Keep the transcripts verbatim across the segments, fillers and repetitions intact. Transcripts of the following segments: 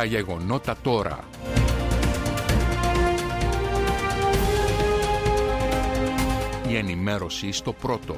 Τα γεγονότα τώρα. Η ενημέρωση στο πρώτο.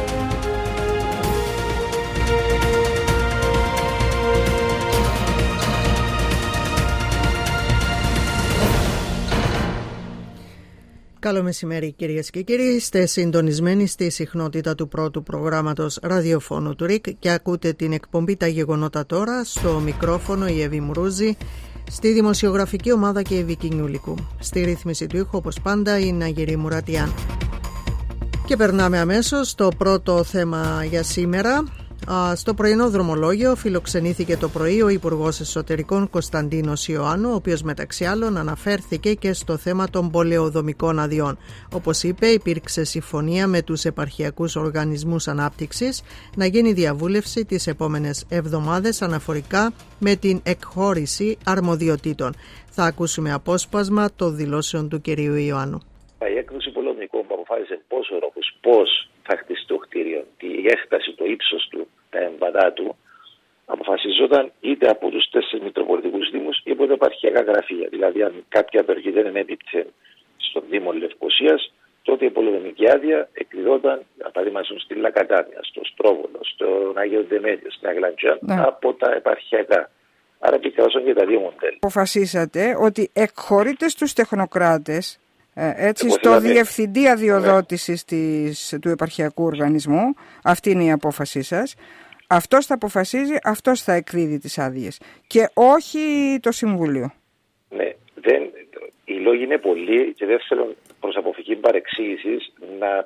Καλό μεσημέρι κυρίες και κύριοι, είστε συντονισμένοι στη συχνότητα του πρώτου προγράμματος ραδιοφώνου του ΡΙΚ και ακούτε την εκπομπή «Τα γεγονότα τώρα», στο μικρόφωνο η Εύη Μουρούζη, στη δημοσιογραφική ομάδα και η Βίκη Νιούλικου. Στη ρύθμιση του ήχου όπως πάντα η Ναγερή Μουρατιάν. Και περνάμε αμέσως στο πρώτο θέμα για σήμερα. Στο πρωινό δρομολόγιο φιλοξενήθηκε το πρωί ο Υπουργός Εσωτερικών Κωνσταντίνος Ιωάννου, ο οποίος μεταξύ άλλων αναφέρθηκε και στο θέμα των πολεοδομικών αδειών. Όπως είπε, υπήρξε συμφωνία με τους επαρχιακούς οργανισμούς ανάπτυξης να γίνει διαβούλευση τις επόμενες εβδομάδες αναφορικά με την εκχώρηση αρμοδιοτήτων. Θα ακούσουμε απόσπασμα των δηλώσεων του κυρίου Ιωάννου. Η έκδοση πολεοδομικών που αποφάσισε πόσο ρόχος, πώς θα χτίσει το κτίριο, τη έκταση, το ύψος του, τα εμβατά του, αποφασιζόταν είτε από τους τέσσερις μητροπολιτικούς δήμους ή από τα επαρχιακά γραφεία. Δηλαδή, αν κάποια περιοχή δεν ενέπιπτε στον Δήμο Λευκωσίας, τότε η πολεοδομική άδεια εκδιδόταν, παραδείγματος στη Λακατάνια, στο Στρόβολο, στον Άγιο Ντεμέλιο, στην Αγλαντζάν, ναι. από τα επαρχιακά. Άρα επικράσαν και τα δύο μοντέλα. Αποφασίσατε ότι εκχωρείτε στους τεχνοκράτες. Έτσι, Εγώ στο δηλαδή... Διευθυντή Αδειοδότησης της, του Επαρχιακού Οργανισμού, αυτή είναι η απόφασή σας, αυτός θα αποφασίζει, αυτός θα εκδίδει τις άδειες και όχι το Συμβούλιο. Ναι, δεν, οι λόγοι είναι πολλοί και δεν θέλω προς αποφυγή παρεξήγησης να α,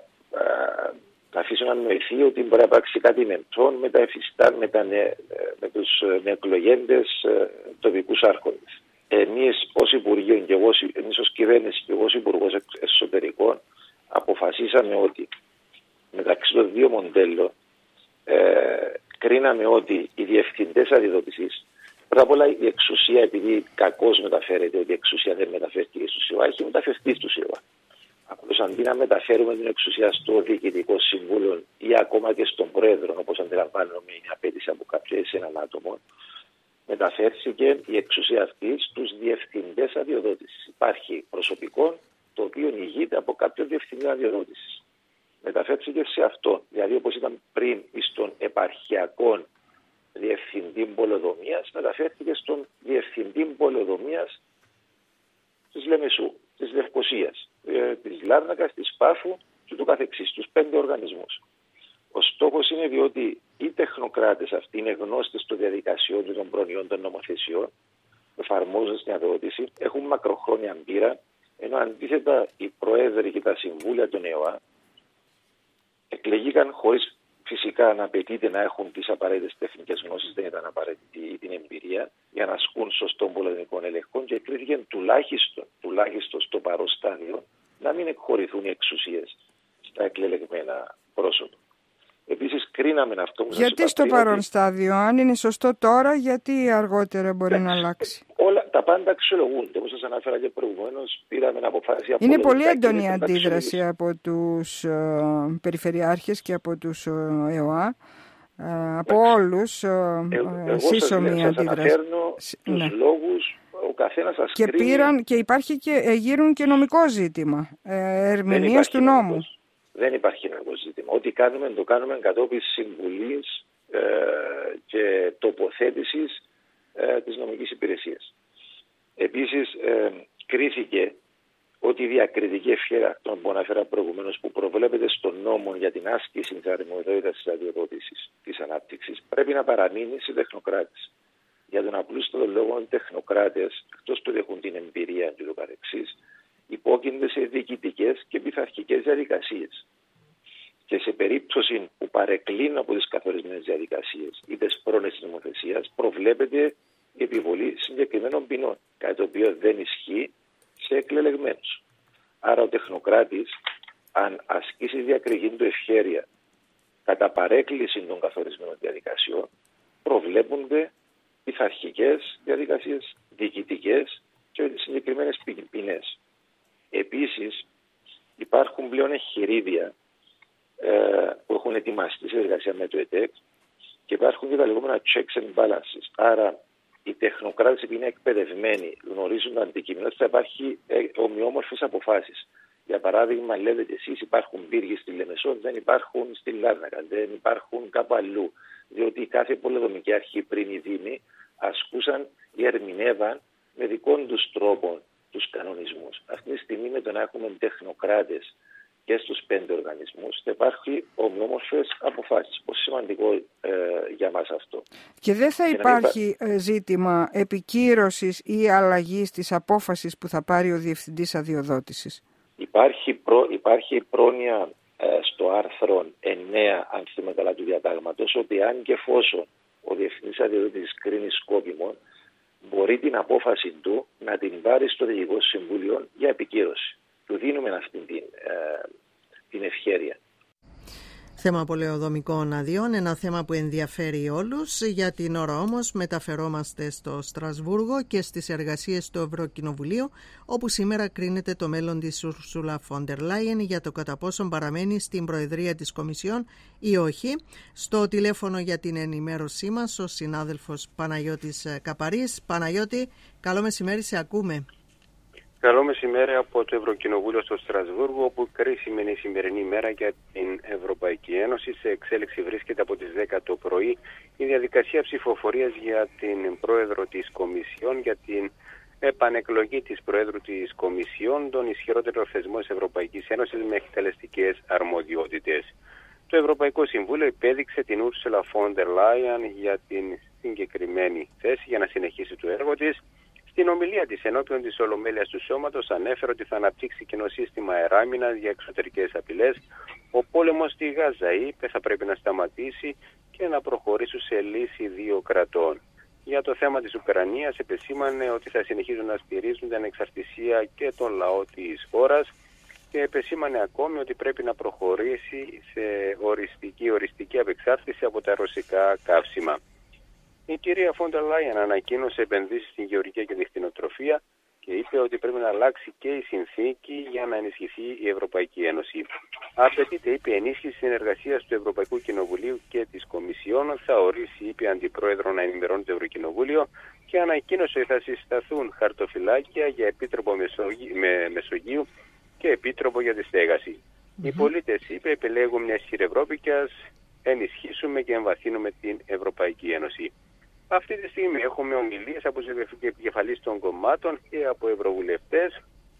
αφήσω να νοηθεί ότι μπορεί να υπάρξει κάτι μεντρών με τα εφιστά, με, τα νε, με τους νεοεκλογέντες τοπικούς άρχοντες. Εμείς ως Υπουργείο και εγώ, εμείς ως κυβέρνηση και εγώ ως Υπουργός Εσωτερικών αποφασίσαμε ότι μεταξύ των δύο μοντέλων ε, κρίναμε ότι οι διευθυντές αδειοδότησης, πρώτα απ' όλα η εξουσία, επειδή κακώς μεταφέρεται, ότι η εξουσία δεν μεταφέρθηκε στο ΣΥΒΑ, έχει μεταφερθεί στο ΣΥΒΑ. Απλώς αντί να μεταφέρουμε την εξουσία στο Διοικητικό Συμβούλιο ή ακόμα και στον Πρόεδρο, όπως αντιλαμβάνομαι είναι απέτηση από κάποιες έναν άτομο, μεταφέρθηκε η εξουσία αυτή στους διευθυντές αδειοδότησης. Υπάρχει προσωπικό το οποίο ηγείται από κάποιον διευθυντή αδειοδότησης. Μεταφέρθηκε σε αυτόν. Δηλαδή, όπως ήταν πριν στον επαρχιακό διευθυντή πολεοδομίας, μεταφέρθηκε στον διευθυντή πολεοδομίας της Λεμεσού, της Λευκωσίας, της Λάρνακας, της Πάφου και του καθεξής, τους πέντε οργανισμούς. Ο στόχος είναι διότι οι τεχνοκράτες αυτοί είναι γνώστες των διαδικασιών και των προνοιών των νομοθεσιών, εφαρμόζοντας την αδειοδότηση, έχουν μακροχρόνια πείρα, ενώ αντίθετα οι προέδροι και τα συμβούλια των ΕΟΑ εκλεγήκαν χωρίς φυσικά να απαιτείται να έχουν τις απαραίτητες τεχνικές γνώσεις, δεν ήταν απαραίτητη την εμπειρία, για να ασκούν σωστών πολεμικών ελεγχών και εκλήθηκαν τουλάχιστον, τουλάχιστον στο παρόν στάδιο να μην εκχωρηθούν οι εξουσίες στα εκλεγμένα πρόσωπα. Επίσης, κρίναμε αυτό που γιατί στο παρόν ότι... στάδιο, αν είναι σωστό τώρα, γιατί αργότερα μπορεί να αλλάξει. Όλα, τα πάντα αξιολογούνται. Όπως σας ανέφερα και προηγουμένως, πήραμε αποφάση. Είναι πολύ έντονη η αντίδραση από τους uh, περιφερειάρχες και από τους uh, ΕΟΑ. Uh, από ναι. όλους uh, Εγώ σύσσωμη σας, αντίδραση. Σας αναφέρνω τους ναι. λόγους, ο καθένας σας και κρίνει. Πήραν, και υπάρχει και ε, γύρουν και νομικό ζήτημα, ε, ερμηνείας του νόμου. Νομικός. Δεν υπάρχει νομικό ζήτημα. Ό,τι κάνουμε, το κάνουμε κατόπιν συμβουλής ε, και τοποθέτησης ε, της νομικής υπηρεσίας. Επίσης, ε, κρίθηκε ότι η διακριτική ευχέρεια των που αναφέρα προηγουμένως που προβλέπεται στον νόμο για την άσκηση της αρμοδιότητας της αδειοδότησης της ανάπτυξης πρέπει να παραμείνει σε τεχνοκράτες. Για τον απλούστατο λόγο, οι τεχνοκράτες, εκτός του ότι έχουν την εμπειρία και το καθεξής, υπόκεινται σε διοικητικές και πειθαρχικές διαδικασίες. Και σε περίπτωση που παρεκκλίνουν από τις καθορισμένες διαδικασίες ή τις πρόνοιες της νομοθεσίας, προβλέπεται η επιβολή συγκεκριμένων ποινών, κάτι το οποίο δεν ισχύει σε εκλελεγμένους. Άρα ο τεχνοκράτης, αν ασκήσει διακριτική του ευχέρεια κατά παρέκκληση των καθορισμένων διαδικασιών, προβλέπονται πειθαρχικές διαδικασίες, διοικητικές και συγκεκριμένες ποινές. Επίσης, υπάρχουν πλέον εγχειρίδια ε, που έχουν ετοιμαστεί σε εργασία με το ΕΤΕΚ και υπάρχουν και τα λεγόμενα checks and balances. Άρα, οι τεχνοκράτες που είναι εκπαιδευμένοι, γνωρίζουν το αντικείμενο, θα υπάρχει ε, ομοιόμορφες αποφάσεις. Για παράδειγμα, λέτε εσείς, υπάρχουν πύργοι στη Λεμεσό, δεν υπάρχουν στη Λάρνακα, δεν υπάρχουν κάπου αλλού. Διότι κάθε πολεοδομική αρχή πριν οι Δήμοι ασκούσαν ή ερμηνεύαν με δικών τους τρόπων τους κανονισμούς. Αυτή τη στιγμή, με το να έχουμε τεχνοκράτες και στους πέντε οργανισμούς, θα υπάρχει ομοιόμορφες αποφάσεις. Πόσο σημαντικό ε, για μας αυτό. Και δεν θα υπάρχει υπά... ζήτημα επικύρωσης ή αλλαγής της απόφασης που θα πάρει ο Διευθυντής Αδειοδότησης. Υπάρχει, προ, υπάρχει πρόνοια ε, στο άρθρο εννέα, αν θυμάμαι καλά, του διατάγματος, ότι αν και εφόσον ο Διευθυντής Αδειοδότησης κρίνει σκόπιμο, μπορεί την απόφαση του να την πάρει στο Διοικητικό Συμβούλιο για επικύρωση. Του δίνουμε αυτή την, ε, την ευχέρεια. Θέμα πολεοδομικών αδειών, ένα θέμα που ενδιαφέρει όλους. Για την ώρα όμως μεταφερόμαστε στο Στρασβούργο και στις εργασίες του Ευρωκοινοβουλίου, όπου σήμερα κρίνεται το μέλλον της Ursula von der Leyen για το κατά πόσον παραμένει στην Προεδρία της Κομισιόν ή όχι. Στο τηλέφωνο για την ενημέρωσή μας ο συνάδελφος Παναγιώτης Καπαρής. Παναγιώτη, καλό μεσημέρι, σε ακούμε. Καλό μεσημέρι από το Ευρωκοινοβούλιο στο Στρασβούργο, όπου κρίσιμη είναι η σημερινή μέρα για την Ευρωπαϊκή Ένωση. Σε εξέλιξη βρίσκεται από τις δέκα το πρωί η διαδικασία ψηφοφορίας για την Πρόεδρο της Κομισιόν, για την επανεκλογή της Προέδρου της Κομισιόν, τον ισχυρότερο θεσμό της Ευρωπαϊκής Ένωσης με εκτελεστικές αρμοδιότητες. Το Ευρωπαϊκό Συμβούλιο υπέδειξε την Ursula von der Leyen για την συγκεκριμένη θέση για να συνεχίσει το έργο της. Στην ομιλία της ενώπιον της Ολομέλειας του Σώματος ανέφερε ότι θα αναπτύξει κοινό σύστημα αεράμινας για εξωτερικές απειλές. Ο πόλεμος στη Γάζα, είπε, θα πρέπει να σταματήσει και να προχωρήσουν σε λύση δύο κρατών. Για το θέμα της Ουκρανίας επεσήμανε ότι θα συνεχίζουν να στηρίζουν την ανεξαρτησία και τον λαό της χώρας και επεσήμανε ακόμη ότι πρέπει να προχωρήσει σε οριστική, οριστική απεξάρτηση από τα ρωσικά καύσιμα. Η κυρία Φόντερ Λάιεν ανακοίνωσε επενδύσεις στην γεωργία και τη κτηνοτροφία και είπε ότι πρέπει να αλλάξει και η συνθήκη για να ενισχυθεί η Ευρωπαϊκή Ένωση. Απαιτείται, είπε, ενίσχυση συνεργασίας του Ευρωπαϊκού Κοινοβουλίου και της Κομισιόν. Θα ορίσει, είπε, αντιπρόεδρο να ενημερώνει το Ευρωκοινοβούλιο και ανακοίνωσε ότι θα συσταθούν χαρτοφυλάκια για επίτροπο Μεσογείου, με Μεσογείου και επίτροπο για τη στέγαση. Mm-hmm. Οι πολίτες, είπε, επιλέγουν μια ισχυρή Ευρώπη και ας ενισχύσουμε και εμβαθύνουμε την Ευρωπαϊκή Ένωση. Αυτή τη στιγμή έχουμε ομιλίες από τους επικεφαλείς των κομμάτων και από ευρωβουλευτές.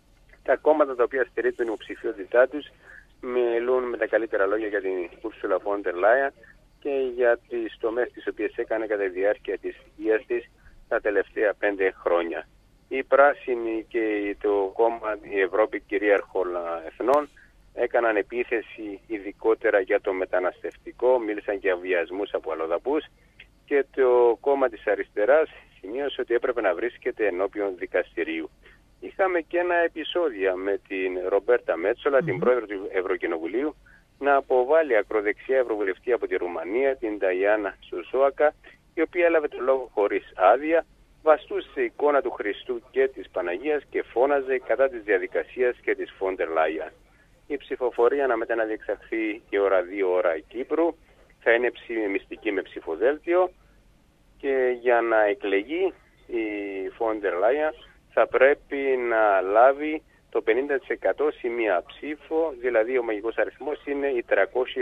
Τα κόμματα τα οποία στηρίζουν την υποψηφιότητά τους μιλούν με τα καλύτερα λόγια για την Ursula von der Leyen και για τις τομές τις οποίες έκανε κατά τη διάρκεια της θητείας της τα τελευταία πέντε χρόνια. Οι πράσινοι και το κόμμα η Ευρώπη Κυρίαρχων Εθνών έκαναν επίθεση ειδικότερα για το μεταναστευτικό, μίλησαν για βιασμούς από αλλοδαπούς και το κόμμα της αριστεράς σημείωσε ότι έπρεπε να βρίσκεται ενώπιον δικαστηρίου. Είχαμε και ένα επεισόδιο με την Ρομπέρτα Μέτσολα, mm-hmm. την πρόεδρο του Ευρωκοινοβουλίου, να αποβάλει ακροδεξιά ευρωβουλευτή από τη Ρουμανία, την Νταϊάννα Σουσόακα, η οποία έλαβε το λόγο χωρίς άδεια, βαστούσε εικόνα του Χριστού και της Παναγίας και φώναζε κατά της διαδικασίας και της Φόντερ Λάιεν. Η ψηφοφορία αναμένεται να διεξαχθεί η ώρα δύο ώρα Κύπρου. Θα είναι μυστική με ψηφοδέλτιο και για να εκλεγεί η Φόντερ Λάιεν θα πρέπει να λάβει το πενήντα τοις εκατό σε μία ψήφο, δηλαδή ο μαγικός αριθμός είναι οι τριακόσιοι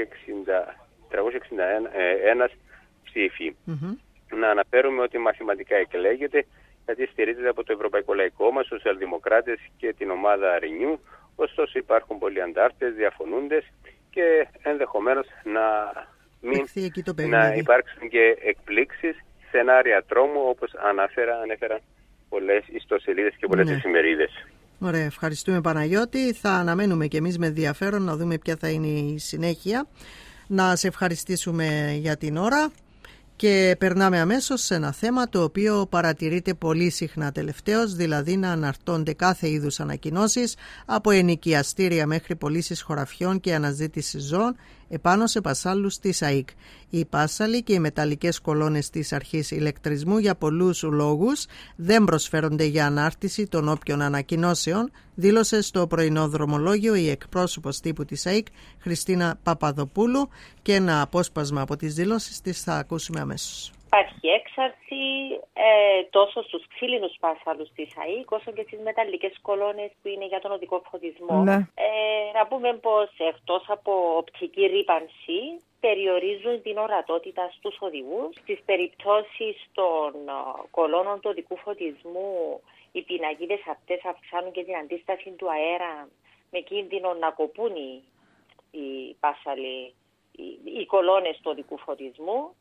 εξήντα ένα ψήφοι. Mm-hmm. Να αναφέρουμε ότι μαθηματικά εκλέγεται γιατί στηρίζεται από το Ευρωπαϊκό Λαϊκό Κόμμα, Σοσιαλδημοκράτες και την ομάδα Renew. Ωστόσο υπάρχουν πολλοί αντάρτες, διαφωνούντες και ενδεχομένως να, μην, να υπάρξουν και εκπλήξεις, σενάρια τρόμου όπως αναφέρα, ανέφεραν πολλές ιστοσελίδες και πολλές ναι. εφημερίδες. Ωραία, ευχαριστούμε Παναγιώτη. Θα αναμένουμε και εμείς με ενδιαφέρον να δούμε ποια θα είναι η συνέχεια. Να σε ευχαριστήσουμε για την ώρα. Και περνάμε αμέσως σε ένα θέμα το οποίο παρατηρείται πολύ συχνά τελευταίως, δηλαδή να αναρτώνται κάθε είδους ανακοινώσεις από ενοικιαστήρια μέχρι πωλήσεις χωραφιών και αναζήτηση ζώων επάνω σε πασάλους της ΑΕΚ. Οι πάσαλοι και οι μεταλλικές κολόνες της αρχής ηλεκτρισμού για πολλούς λόγους δεν προσφέρονται για ανάρτηση των όποιων ανακοινώσεων, δήλωσε στο πρωινό δρομολόγιο η εκπρόσωπος τύπου της ΑΕΚ Χριστίνα Παπαδοπούλου και ένα απόσπασμα από τις δηλώσεις της θα ακούσουμε αμέσως. υπάρχει έξαρση ε, τόσο στους ξύλινους σπάσαλους της ΑΕΚ όσο και στις μεταλλικές κολόνες που είναι για τον οδικό φωτισμό. Ναι. Ε, να πούμε πως εκτός από οπτική ρύπανση περιορίζουν την ορατότητα στους οδηγούς. Στις περιπτώσεις των κολόνων του οδικού φωτισμού οι πινακίδες αυτές αυξάνουν και την αντίσταση του αέρα με κίνδυνο να κοπούν οι, οι πάσαλοι, οι, οι κολόνες του οδικού φωτισμού.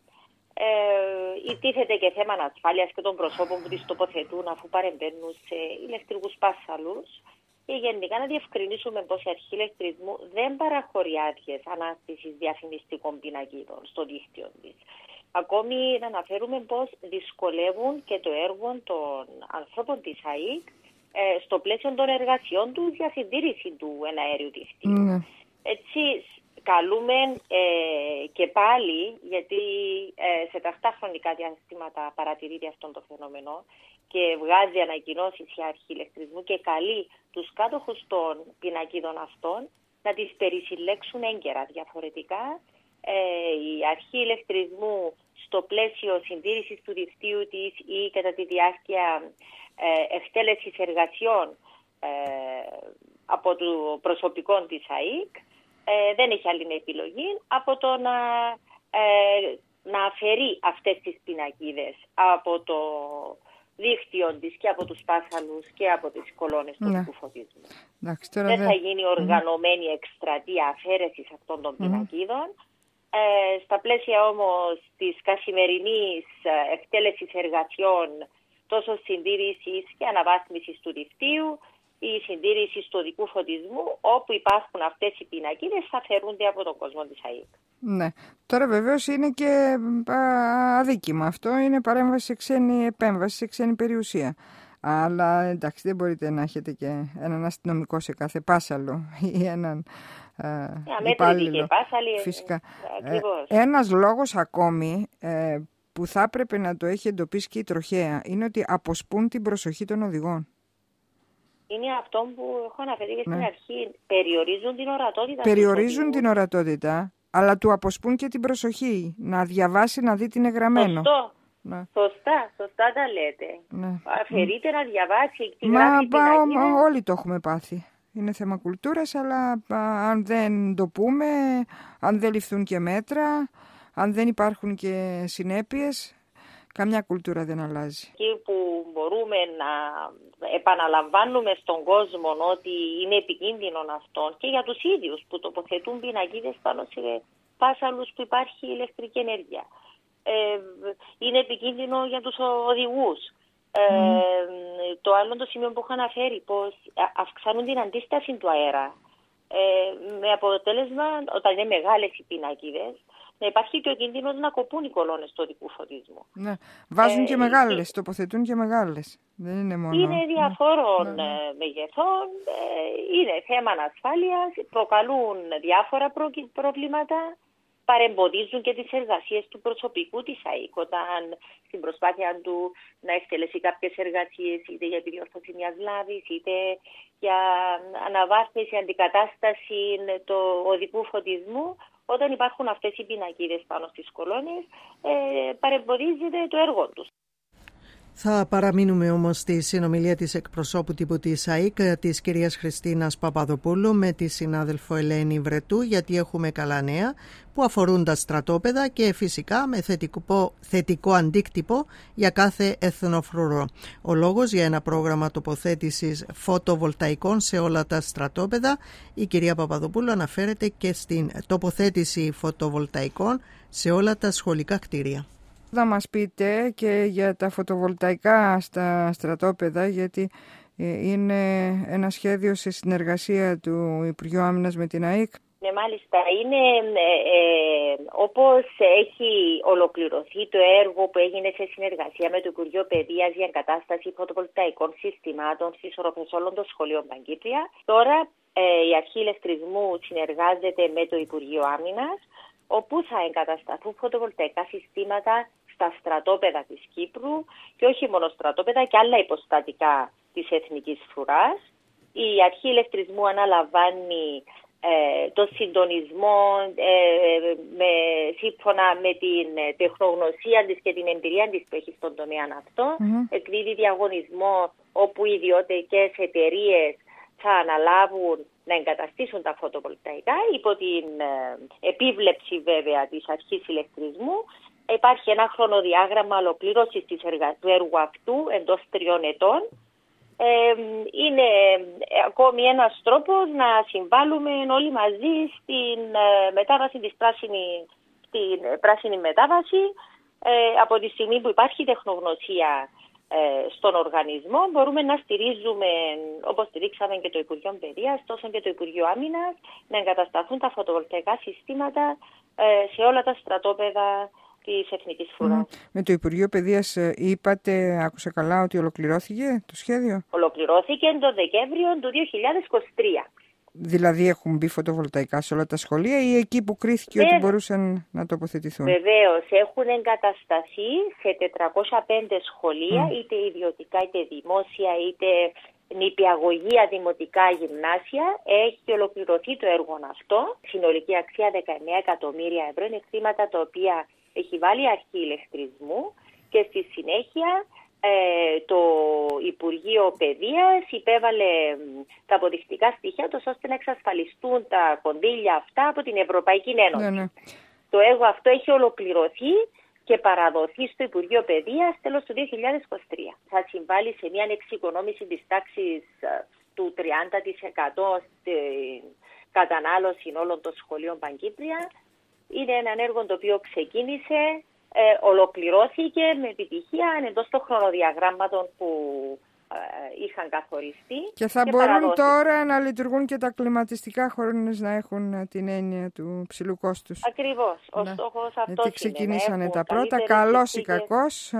Ε, τίθεται και θέμα ασφάλειας και των προσώπων που τις τοποθετούν αφού παρεμβαίνουν σε ηλεκτρικούς πάσαλους. Και γενικά να διευκρινίσουμε πως η αρχή ηλεκτρισμού δεν παραχωρεί άδειες ανάστησης διαφημιστικών πινακίδων στο δίκτυο της. Ακόμη να αναφέρουμε πως δυσκολεύουν και το έργο των ανθρώπων της ΑΕΚ ε, στο πλαίσιο των εργασιών του για συντήρηση του εναέριου δικτύου. Mm. Έτσι, καλούμε ε, και πάλι, γιατί ε, σε τακτά χρονικά διαστήματα παρατηρείται αυτό το φαινόμενο και βγάζει ανακοινώσεις η αρχή ηλεκτρισμού και καλεί τους κάτοχους των πινακίδων αυτών να τις περισυλλέξουν έγκαιρα. Διαφορετικά, ε, η αρχή ηλεκτρισμού στο πλαίσιο συντήρησης του δικτύου της ή κατά τη διάρκεια ε, εκτέλεσης εργασιών ε, από το προσωπικό της ΑΕΚ ε, δεν έχει άλλη επιλογή από το να, ε, να αφαιρεί αυτές τις πινακίδες από το δίκτυο της και από τους πάσαλους και από τις κολόνες του οδικού φωτισμού. Δεν θα γίνει οργανωμένη εκστρατεία αφαίρεσης αυτών των πινακίδων. Ε, στα πλαίσια όμως της καθημερινής εκτέλεσης εργασιών τόσο συντήρησης και αναβάθμισης του δικτύου ή συντήρησης του οδικού φωτισμού, όπου υπάρχουν αυτές οι πινακίδες, θα αφαιρούνται από τον κόσμο της ΑΕΚ. Ναι. Τώρα βεβαίως είναι και αδίκημα αυτό, είναι παρέμβαση σε ξένη επέμβαση, σε ξένη περιουσία. Αλλά εντάξει, δεν μπορείτε να έχετε και έναν αστυνομικό σε κάθε πάσαλο ή έναν ε, υπάλληλο. Φυσικά. Ε, ένας λόγος ακόμη ε, που θα έπρεπε να το έχει εντοπίσει και η τροχέα είναι ότι αποσπούν την προσοχή των οδηγών. Είναι αυτό που έχω αναφέρει και στην ναι. αρχή. Περιορίζουν την ορατότητα. Περιορίζουν την ορατότητα, αλλά του αποσπούν και την προσοχή. Να διαβάσει, να δει τι είναι γραμμένο. Σωστό. Ναι. Σωστά, σωστά τα λέτε. Ναι. Αφαιρείται mm. να διαβάσει τη Μα, γράφη μα, μα όλοι το έχουμε πάθει. Είναι θέμα κουλτούρας, αλλά α, αν δεν το πούμε, αν δεν ληφθούν και μέτρα, αν δεν υπάρχουν και συνέπειες, καμιά κουλτούρα δεν αλλάζει. Εκεί που μπορούμε να επαναλαμβάνουμε στον κόσμο ότι είναι επικίνδυνο αυτό και για τους ίδιους που τοποθετούν πινακίδες πάνω σε πάσαλους που υπάρχει ηλεκτρική ενέργεια. Ε, είναι επικίνδυνο για τους οδηγούς. Ε, mm. Το άλλο το σημείο που έχω αναφέρει, πως αυξάνουν την αντίσταση του αέρα. Ε, με αποτέλεσμα, όταν είναι μεγάλες οι πινακίδες, να υπάρχει και ο κίνδυνος να κοπούν οι κολόνες του οδικού φωτισμού. Ναι. Βάζουν ε, και μεγάλες, ε, τοποθετούν και μεγάλες. Δεν είναι μόνο... Είναι διαφόρων ναι. μεγεθών, ε, είναι θέμα ασφάλειας, προκαλούν διάφορα προβλήματα, παρεμποδίζουν και τις εργασίες του προσωπικού της ΑΕΚ όταν στην προσπάθεια του να εκτελέσει κάποιες εργασίες είτε για επιδιόρθωση μιας λάβης είτε για αναβάθμιση, αντικατάσταση του οδικού φωτισμού. Όταν υπάρχουν αυτές οι πινακίδες πάνω στις κολόνες, ε, παρεμποδίζεται το έργο τους. Θα παραμείνουμε όμως στη συνομιλία της εκπροσώπου τύπου της ΑΕΚ, της κυρίας Χριστίνας Παπαδοπούλου, με τη συνάδελφο Ελένη Βρετού, γιατί έχουμε καλά νέα που αφορούν τα στρατόπεδα και φυσικά με θετικό, θετικό αντίκτυπο για κάθε εθνοφρουρό. Ο λόγος για ένα πρόγραμμα τοποθέτησης φωτοβολταϊκών σε όλα τα στρατόπεδα. Η κυρία Παπαδοπούλου αναφέρεται και στην τοποθέτηση φωτοβολταϊκών σε όλα τα σχολικά κτίρια. Θα μας πείτε και για τα φωτοβολταϊκά στα στρατόπεδα, γιατί είναι ένα σχέδιο σε συνεργασία του Υπουργείου Άμυνας με την ΑΕΚ. Ναι, μάλιστα. Είναι ε, ε, όπως έχει ολοκληρωθεί το έργο που έγινε σε συνεργασία με το Υπουργείο Παιδείας για εγκατάσταση φωτοβολταϊκών συστημάτων στις οροφές όλων των σχολείων Παγκύπρια. Τώρα ε, η αρχή ηλεκτρισμού συνεργάζεται με το Υπουργείο Άμυνας, όπου θα εγκατασταθούν φωτοβολταϊκά συστήματα στα στρατόπεδα της Κύπρου και όχι μόνο στρατόπεδα και άλλα υποστατικά της εθνικής φρουράς. Η αρχή ηλεκτρισμού αναλαμβάνει ε, το συντονισμό ε, με, σύμφωνα με την τεχνογνωσία της και την εμπειρία της που έχει στον τομέα αυτό. Mm-hmm. Εκδίδει διαγωνισμό όπου οι ιδιωτικές εταιρείες θα αναλάβουν να εγκαταστήσουν τα φωτοβολταϊκά υπό την ε, επίβλεψη βέβαια της αρχής ηλεκτρισμού. Υπάρχει ένα χρονοδιάγραμμα ολοκλήρωσης της εργα... του έργου αυτού εντός τριών ετών. Ε, είναι ακόμη ένας τρόπος να συμβάλλουμε όλοι μαζί στην ε, μετάβαση της πράσινη, στην πράσινη μετάβαση. Ε, από τη στιγμή που υπάρχει τεχνογνωσία ε, στον οργανισμό μπορούμε να στηρίζουμε, όπως στηρίξαμε και το Υπουργείο Παιδείας, τόσο και το Υπουργείο Άμυνας, να εγκατασταθούν τα φωτοβολταϊκά συστήματα ε, σε όλα τα στρατόπεδα της Εθνικής Φρουράς. Mm. Με το Υπουργείο Παιδείας είπατε, άκουσα καλά, ότι ολοκληρώθηκε το σχέδιο? Ολοκληρώθηκε το Δεκέμβριο του δύο χιλιάδες είκοσι τρία. Δηλαδή έχουν μπει φωτοβολταϊκά σε όλα τα σχολεία ή εκεί που κρίθηκε Βέβαια. ότι μπορούσαν να τοποθετηθούν? Βεβαίως, έχουν εγκατασταθεί σε τετρακόσια πέντε σχολεία, mm. είτε ιδιωτικά είτε δημόσια, είτε νηπιαγωγεία, δημοτικά, γυμνάσια. Έχει ολοκληρωθεί το έργο αυτό. Συνολική αξία δεκαεννέα εκατομμύρια ευρώ. Είναι χρήματα τα οποία έχει βάλει αρχή ηλεκτρισμού και στη συνέχεια ε, το Υπουργείο Παιδείας υπέβαλε τα αποδεικτικά στοιχεία ώστε να εξασφαλιστούν τα κονδύλια αυτά από την Ευρωπαϊκή Ένωση. Ναι, ναι. Το έργο αυτό έχει ολοκληρωθεί και παραδοθεί στο Υπουργείο Παιδείας τέλος του δύο χιλιάδες είκοσι τρία. Θα συμβάλλει σε μια εξοικονόμηση της τάξης του τριάντα τοις εκατό στην κατανάλωση όλων των σχολείων Παγκύπρια. Είναι ένα έργο το οποίο ξεκίνησε, ε, ολοκληρώθηκε με επιτυχία εντός των χρονοδιαγράμματων που ε, είχαν καθοριστεί. Και θα και μπορούν παραδόσεις. Τώρα να λειτουργούν και τα κλιματιστικά χωρίς να έχουν την έννοια του ψηλού κόστους. Ακριβώς. Ο ναι. στόχος αυτός είναι. Γιατί ξεκινήσανε τα πρώτα, καλός ή κακός,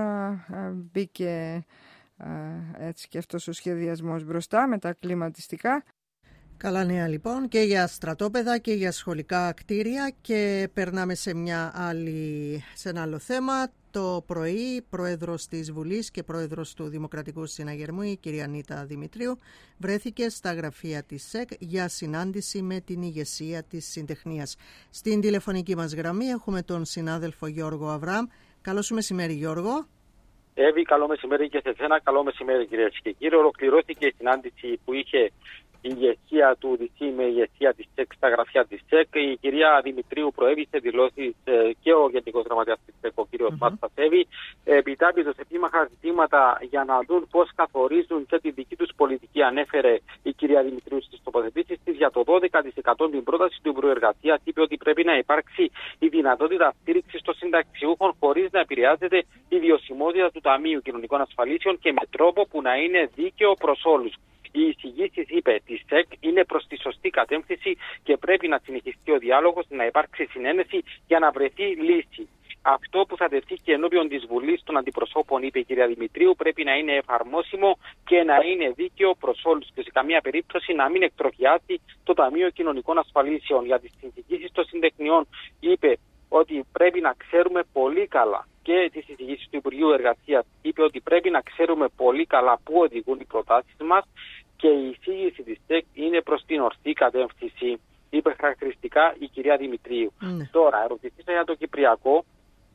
μπήκε α, έτσι και αυτός ο σχεδιασμός μπροστά με τα κλιματιστικά. Καλά νέα λοιπόν και για στρατόπεδα και για σχολικά κτίρια και περνάμε σε, μια άλλη, σε ένα άλλο θέμα. Το πρωί, πρόεδρος της Βουλής και πρόεδρος του Δημοκρατικού Συναγερμού, η κυρία Νίτα Δημητρίου, βρέθηκε στα γραφεία της ΣΕΚ για συνάντηση με την ηγεσία της συντεχνίας. Στην τηλεφωνική μας γραμμή έχουμε τον συνάδελφο Γιώργο Αβραάμ. Καλό σου μεσημέρι, Γιώργο. Εύη, καλό μεσημέρι και σε εσένα. Καλό μεσημέρι, κυρίες και κύριοι. Ολοκληρώθηκε η συνάντηση που είχε η ηγεσία του ΔΙΣΗ με ηγεσία της ΣΕΚ στα γραφεία της ΣΕΚ. Η κυρία Δημητρίου προέβησε δηλώσεις και ο Γενικός Γραμματέας της ΣΕΚ, ο κύριος mm-hmm. Μάτστασέβη, επιτάπητος επίμαχα ζητήματα για να δουν πώς καθορίζουν και τη δική τους πολιτική. Ανέφερε η κυρία Δημητρίου στις τοποθετήσεις της για το δώδεκα τοις εκατό την πρόταση του Υπουργείου Εργασίας. Είπε ότι πρέπει να υπάρξει η δυνατότητα στήριξης των συνταξιούχων χωρίς να επηρεάζεται η βιωσιμότητα του Ταμείου Κοινωνικών Ασφαλίσεων και με τρόπο που να είναι δίκαιο προς όλους. Οι εισηγήσεις, είπε, τη ΣΕΚ είναι προς τη σωστή κατεύθυνση και πρέπει να συνεχιστεί ο διάλογος, να υπάρξει συνένεση για να βρεθεί λύση. Αυτό που θα τεθεί και ενώπιον της Βουλής των Αντιπροσώπων, είπε η κυρία Δημητρίου, πρέπει να είναι εφαρμόσιμο και να είναι δίκαιο προς όλους και σε καμία περίπτωση να μην εκτροχιάσει το Ταμείο Κοινωνικών Ασφαλίσεων. Για τις εισηγήσεις των συντεχνιών, είπε ότι πρέπει να ξέρουμε πολύ καλά και τις εισηγήσεις του Υπουργείου Εργασίας, είπε ότι πρέπει να ξέρουμε πολύ καλά πού οδηγούν οι προτάσεις μας και η εισήγηση της ΣΕΚ είναι προς την ορθή κατεύθυνση, είπε χαρακτηριστικά η κυρία Δημητρίου. Mm. Τώρα, ερωτηθήσα για το Κυπριακό.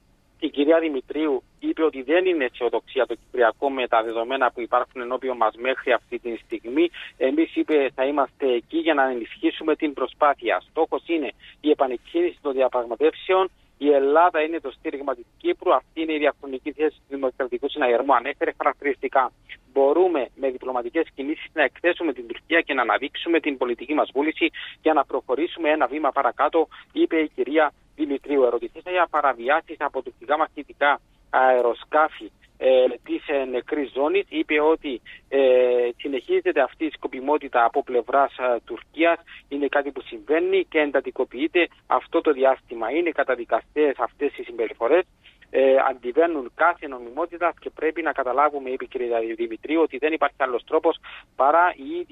Η κυρία Δημητρίου είπε ότι δεν είναι αισιοδοξία το Κυπριακό με τα δεδομένα που υπάρχουν ενώπιον μας μέχρι αυτή τη στιγμή. Εμείς, είπε, θα είμαστε εκεί για να ενισχύσουμε την προσπάθεια. Στόχος είναι η επανεκκίνηση των διαπραγματεύσεων. Η Ελλάδα είναι το στήριγμα της Κύπρου. Αυτή είναι η διαχρονική θέση του Δημοκρατικού Συναγερμού. Ανέφερε χαρακτηριστικά. Μπορούμε με διπλωματικές κινήσεις να εκθέσουμε την Τουρκία και να αναδείξουμε την πολιτική μας βούληση για να προχωρήσουμε ένα βήμα παρακάτω, είπε η κυρία Δημητρίου. Ερωτηθήσα για παραβιάσεις από τουρκικά μαχητικά αεροσκάφη ε, της ε, νεκρής ζώνης. Είπε ότι ε, συνεχίζεται αυτή η σκοπιμότητα από πλευράς ε, Τουρκίας. Είναι κάτι που συμβαίνει και εντατικοποιείται αυτό το διάστημα. Είναι καταδικαστές αυτές οι συμπεριφορές. Ε, αντιβαίνουν κάθε νομιμότητα και πρέπει να καταλάβουμε, είπε η κυρία Δημητρίου, ότι δεν υπάρχει άλλος τρόπος παρά η ίδια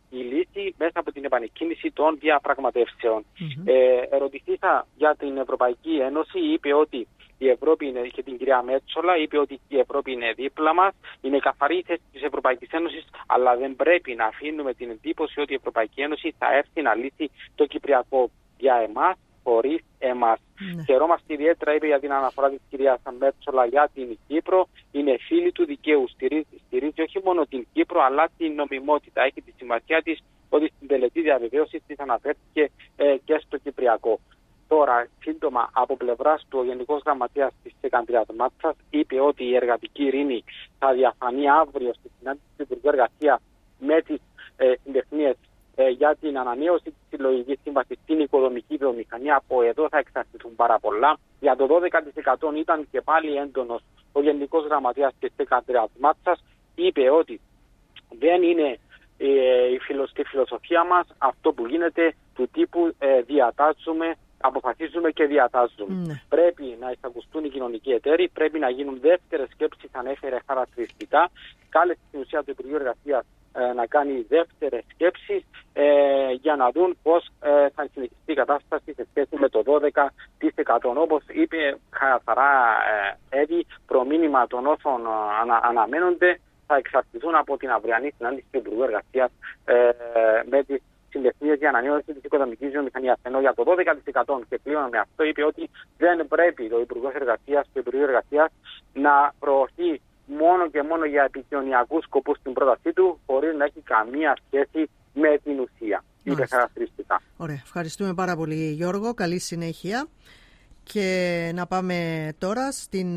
η λύση μέσα από την επανεκκίνηση των διαπραγματεύσεων. Mm-hmm. Ε, ερωτηθήσα για την Ευρωπαϊκή Ένωση, είπε ότι η Ευρώπη είναι, και την κυρία Μέτσολα, είπε ότι η Ευρώπη είναι δίπλα μας, είναι καθαρή η θέση της Ευρωπαϊκής Ένωσης, αλλά δεν πρέπει να αφήνουμε την εντύπωση ότι η Ευρωπαϊκή Ένωση θα έρθει να λύσει το Κυπριακό για εμάς, χωρίς εμάς. Mm. Χαιρόμαστε ιδιαίτερα, είπε, για την αναφορά της κυρίας Μέτσολα για την Κύπρο. Είναι φίλη του δικαίου, στηρίζει, στηρίζει όχι μόνο την Κύπρο, αλλά την νομιμότητα. Έχει τη σημασία της ότι στην τελετή διαβεβαίωση της αναφέρθηκε ε, και στο Κυπριακό. Τώρα, σύντομα, από πλευράς του, ο Γενικός Γραμματέας της Αντρέας Μάτσας είπε ότι η εργατική ειρήνη θα διαφανεί αύριο στη συνάντηση του Υπουργού Εργασίας με τις ε, συντεχνίες ε, για την ανανέωση της συλλογικής σύμβασης στην οικοδομική βιομηχανία. Από εδώ θα εξαρτηθούν πάρα πολλά. Για το δώδεκα τοις εκατό ήταν και πάλι έντονος ο Γενικός Γραμματέας της Αντρέας Μάτσας. Είπε ότι δεν είναι ε, η φιλο, στη φιλοσοφία μας αυτό που γίνεται του τύπου ε, διατάσσουμε, αποφασίζουμε και διατάζουμε. Mm. Πρέπει να εισακουστούν οι κοινωνικοί εταίροι, πρέπει να γίνουν δεύτερες σκέψεις, ανέφερε χαρακτηριστικά. Κάλεσε στην ουσία του Υπουργείου Εργασίας ε, να κάνει δεύτερες σκέψεις ε, για να δουν πώς ε, θα συνεχιστεί η κατάσταση σε σχέση με το δώδεκα τοις εκατό. Όπως είπε καθαρά ε, Εύη, προμήνυμα των όσων ανα, αναμένονται θα εξαρτηθούν από την αυριανή συνάντηση του Υπουργού Εργασίας ε, με τις συντεχνίες για ανανέωση της οικοδομικής βιομηχανίας. Ενώ για το δώδεκα τοις εκατό, και πλέον με αυτό, είπε ότι δεν πρέπει το Υπουργός Εργασίας, το Υπουργείο Εργασίας να προωθεί μόνο και μόνο για επικοινωνιακούς σκοπούς στην πρότασή του, χωρίς να έχει καμία σχέση με την ουσία. Είπε χαρακτηριστικά. Ωραία. Ευχαριστούμε πάρα πολύ, Γιώργο. Καλή συνέχεια. Και να πάμε τώρα στην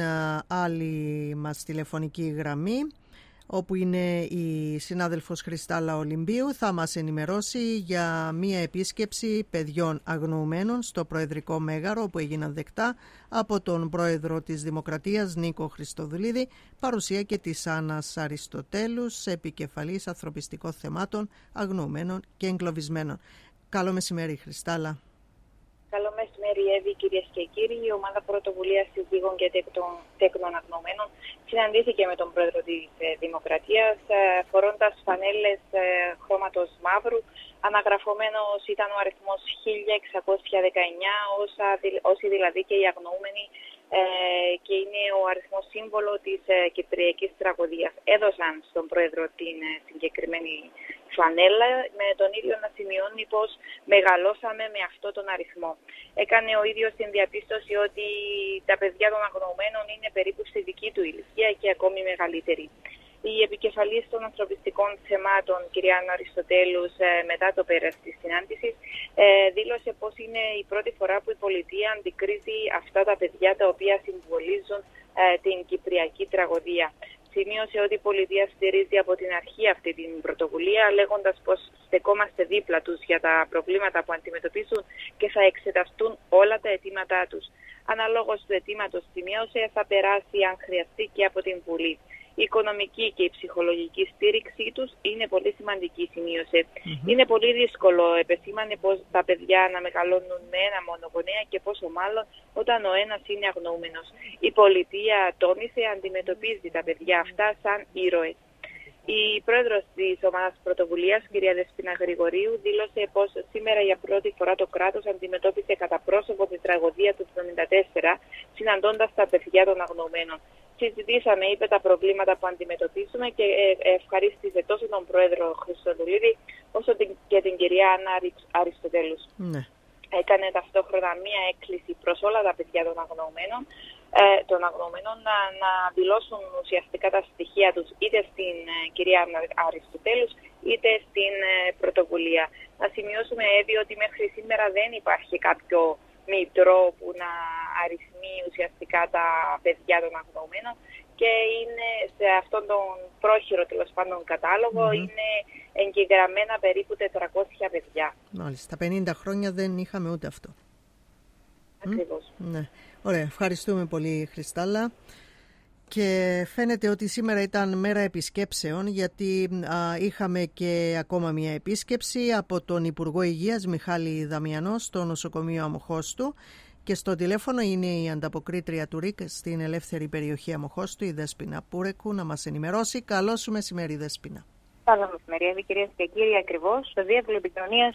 άλλη μας τηλεφωνική γραμμή, όπου είναι η συνάδελφος Χριστάλλα Ολυμπίου. Θα μας ενημερώσει για μία επίσκεψη παιδιών αγνοουμένων στο Προεδρικό Μέγαρο, που έγιναν δεκτά από τον Πρόεδρο της Δημοκρατίας Νίκο Χριστοδουλίδη, παρουσία και της Άννας Αριστοτέλους, επικεφαλής ανθρωπιστικών θεμάτων αγνοουμένων και εγκλωβισμένων. Καλό μεσημέρι, Χριστάλλα. Καλό μεσημέρι, Εύη, κυρίες και κύριοι. Η ομάδα πρωτοβουλίας συζύγων και τέκνων αγνοωμένων συναντήθηκε με τον πρόεδρο της Δημοκρατίας, φορώντας φανέλες χρώματος μαύρου. Αναγραφωμένος ήταν ο αριθμός χίλια εξακόσια δεκαεννιά, όσα, όσοι δηλαδή και οι αγνοούμενοι, και είναι ο αριθμός σύμβολο της κυπριακής τραγωδίας. Έδωσαν στον πρόεδρο την συγκεκριμένη φανέλα, με τον ίδιο να σημειώνει πως μεγαλώσαμε με αυτό τον αριθμό. Έκανε ο ίδιος την διαπίστωση ότι τα παιδιά των αγνοωμένων είναι περίπου στη δική του ηλικία και ακόμη μεγαλύτερη. Η επικεφαλής των ανθρωπιστικών θεμάτων, κυρία Άννα Αριστοτέλους, μετά το πέρας της συνάντησης, δήλωσε πως είναι η πρώτη φορά που η πολιτεία αντικρίζει αυτά τα παιδιά τα οποία συμβολίζουν την κυπριακή τραγωδία. Σημείωσε ότι η πολιτεία στηρίζει από την αρχή αυτή την πρωτοβουλία, λέγοντας πως στεκόμαστε δίπλα τους για τα προβλήματα που αντιμετωπίζουν και θα εξεταστούν όλα τα αιτήματά τους. Αναλόγως του αιτήματος, σημείωσε, θα περάσει αν χρειαστεί και από την Βουλή. Η οικονομική και η ψυχολογική στήριξή τους είναι πολύ σημαντική, σημείωσε. Mm-hmm. Είναι πολύ δύσκολο, επεσήμανε, πως τα παιδιά να μεγαλώνουν με ένα μόνο γονέα και πόσο μάλλον όταν ο ένας είναι αγνοούμενος. Η πολιτεία, τόνισε, αντιμετωπίζει τα παιδιά αυτά σαν ήρωες. Η πρόεδρος της ομάδας πρωτοβουλίας, κυρία Δεσπίνα Γρηγορίου, δήλωσε πως σήμερα για πρώτη φορά το κράτος αντιμετώπισε κατά πρόσωπο τη τραγωδία του εβδομήντα τέσσερα, συναντώντας τα παιδιά των αγνοωμένων. Συζητήσαμε, είπε, τα προβλήματα που αντιμετωπίζουμε και ευχαρίστησε τόσο τον πρόεδρο Χριστοδουλίδη όσο και την κυρία Άννα Αριστοτέλους. Ναι. Έκανε ταυτόχρονα μία έκκληση προς όλα τα παιδιά των αγνοωμένων, ε, των αγνοωμένων να, να δηλώσουν ουσιαστικά τα στοιχεία τους είτε στην ε, κυρία Άννα Αριστοτέλους είτε στην ε, πρωτοβουλία. Να σημειώσουμε, Εύη, ότι μέχρι σήμερα δεν υπάρχει κάποιο μητρό που να αριθμεί ουσιαστικά τα παιδιά των αγνοωμένων και είναι σε αυτόν τον πρόχειρο, τέλος πάντων, κατάλογο, mm-hmm. είναι εγγεγραμμένα περίπου τετρακόσια παιδιά. Μάλιστα, πενήντα χρόνια δεν είχαμε ούτε αυτό. Ακριβώς. Mm? Ναι. Ωραία, ευχαριστούμε πολύ, Χριστάλλα. Και φαίνεται ότι σήμερα ήταν μέρα επισκέψεων, γιατί α, είχαμε και ακόμα μια επίσκεψη από τον Υπουργό Υγείας Μιχάλη Δαμιανό στο νοσοκομείο Αμοχώστου, και στο τηλέφωνο είναι η ανταποκρίτρια του ΡΙΚ στην ελεύθερη περιοχή Αμοχώστου, η Δέσποινα Πούρεκου, να μας ενημερώσει. Καλό σου μεσημέρι, Δέσποινα. Καλό μεσημέρι, κυρίες και κύριοι. Ακριβώς, στο διεύκολο επικοινωνίας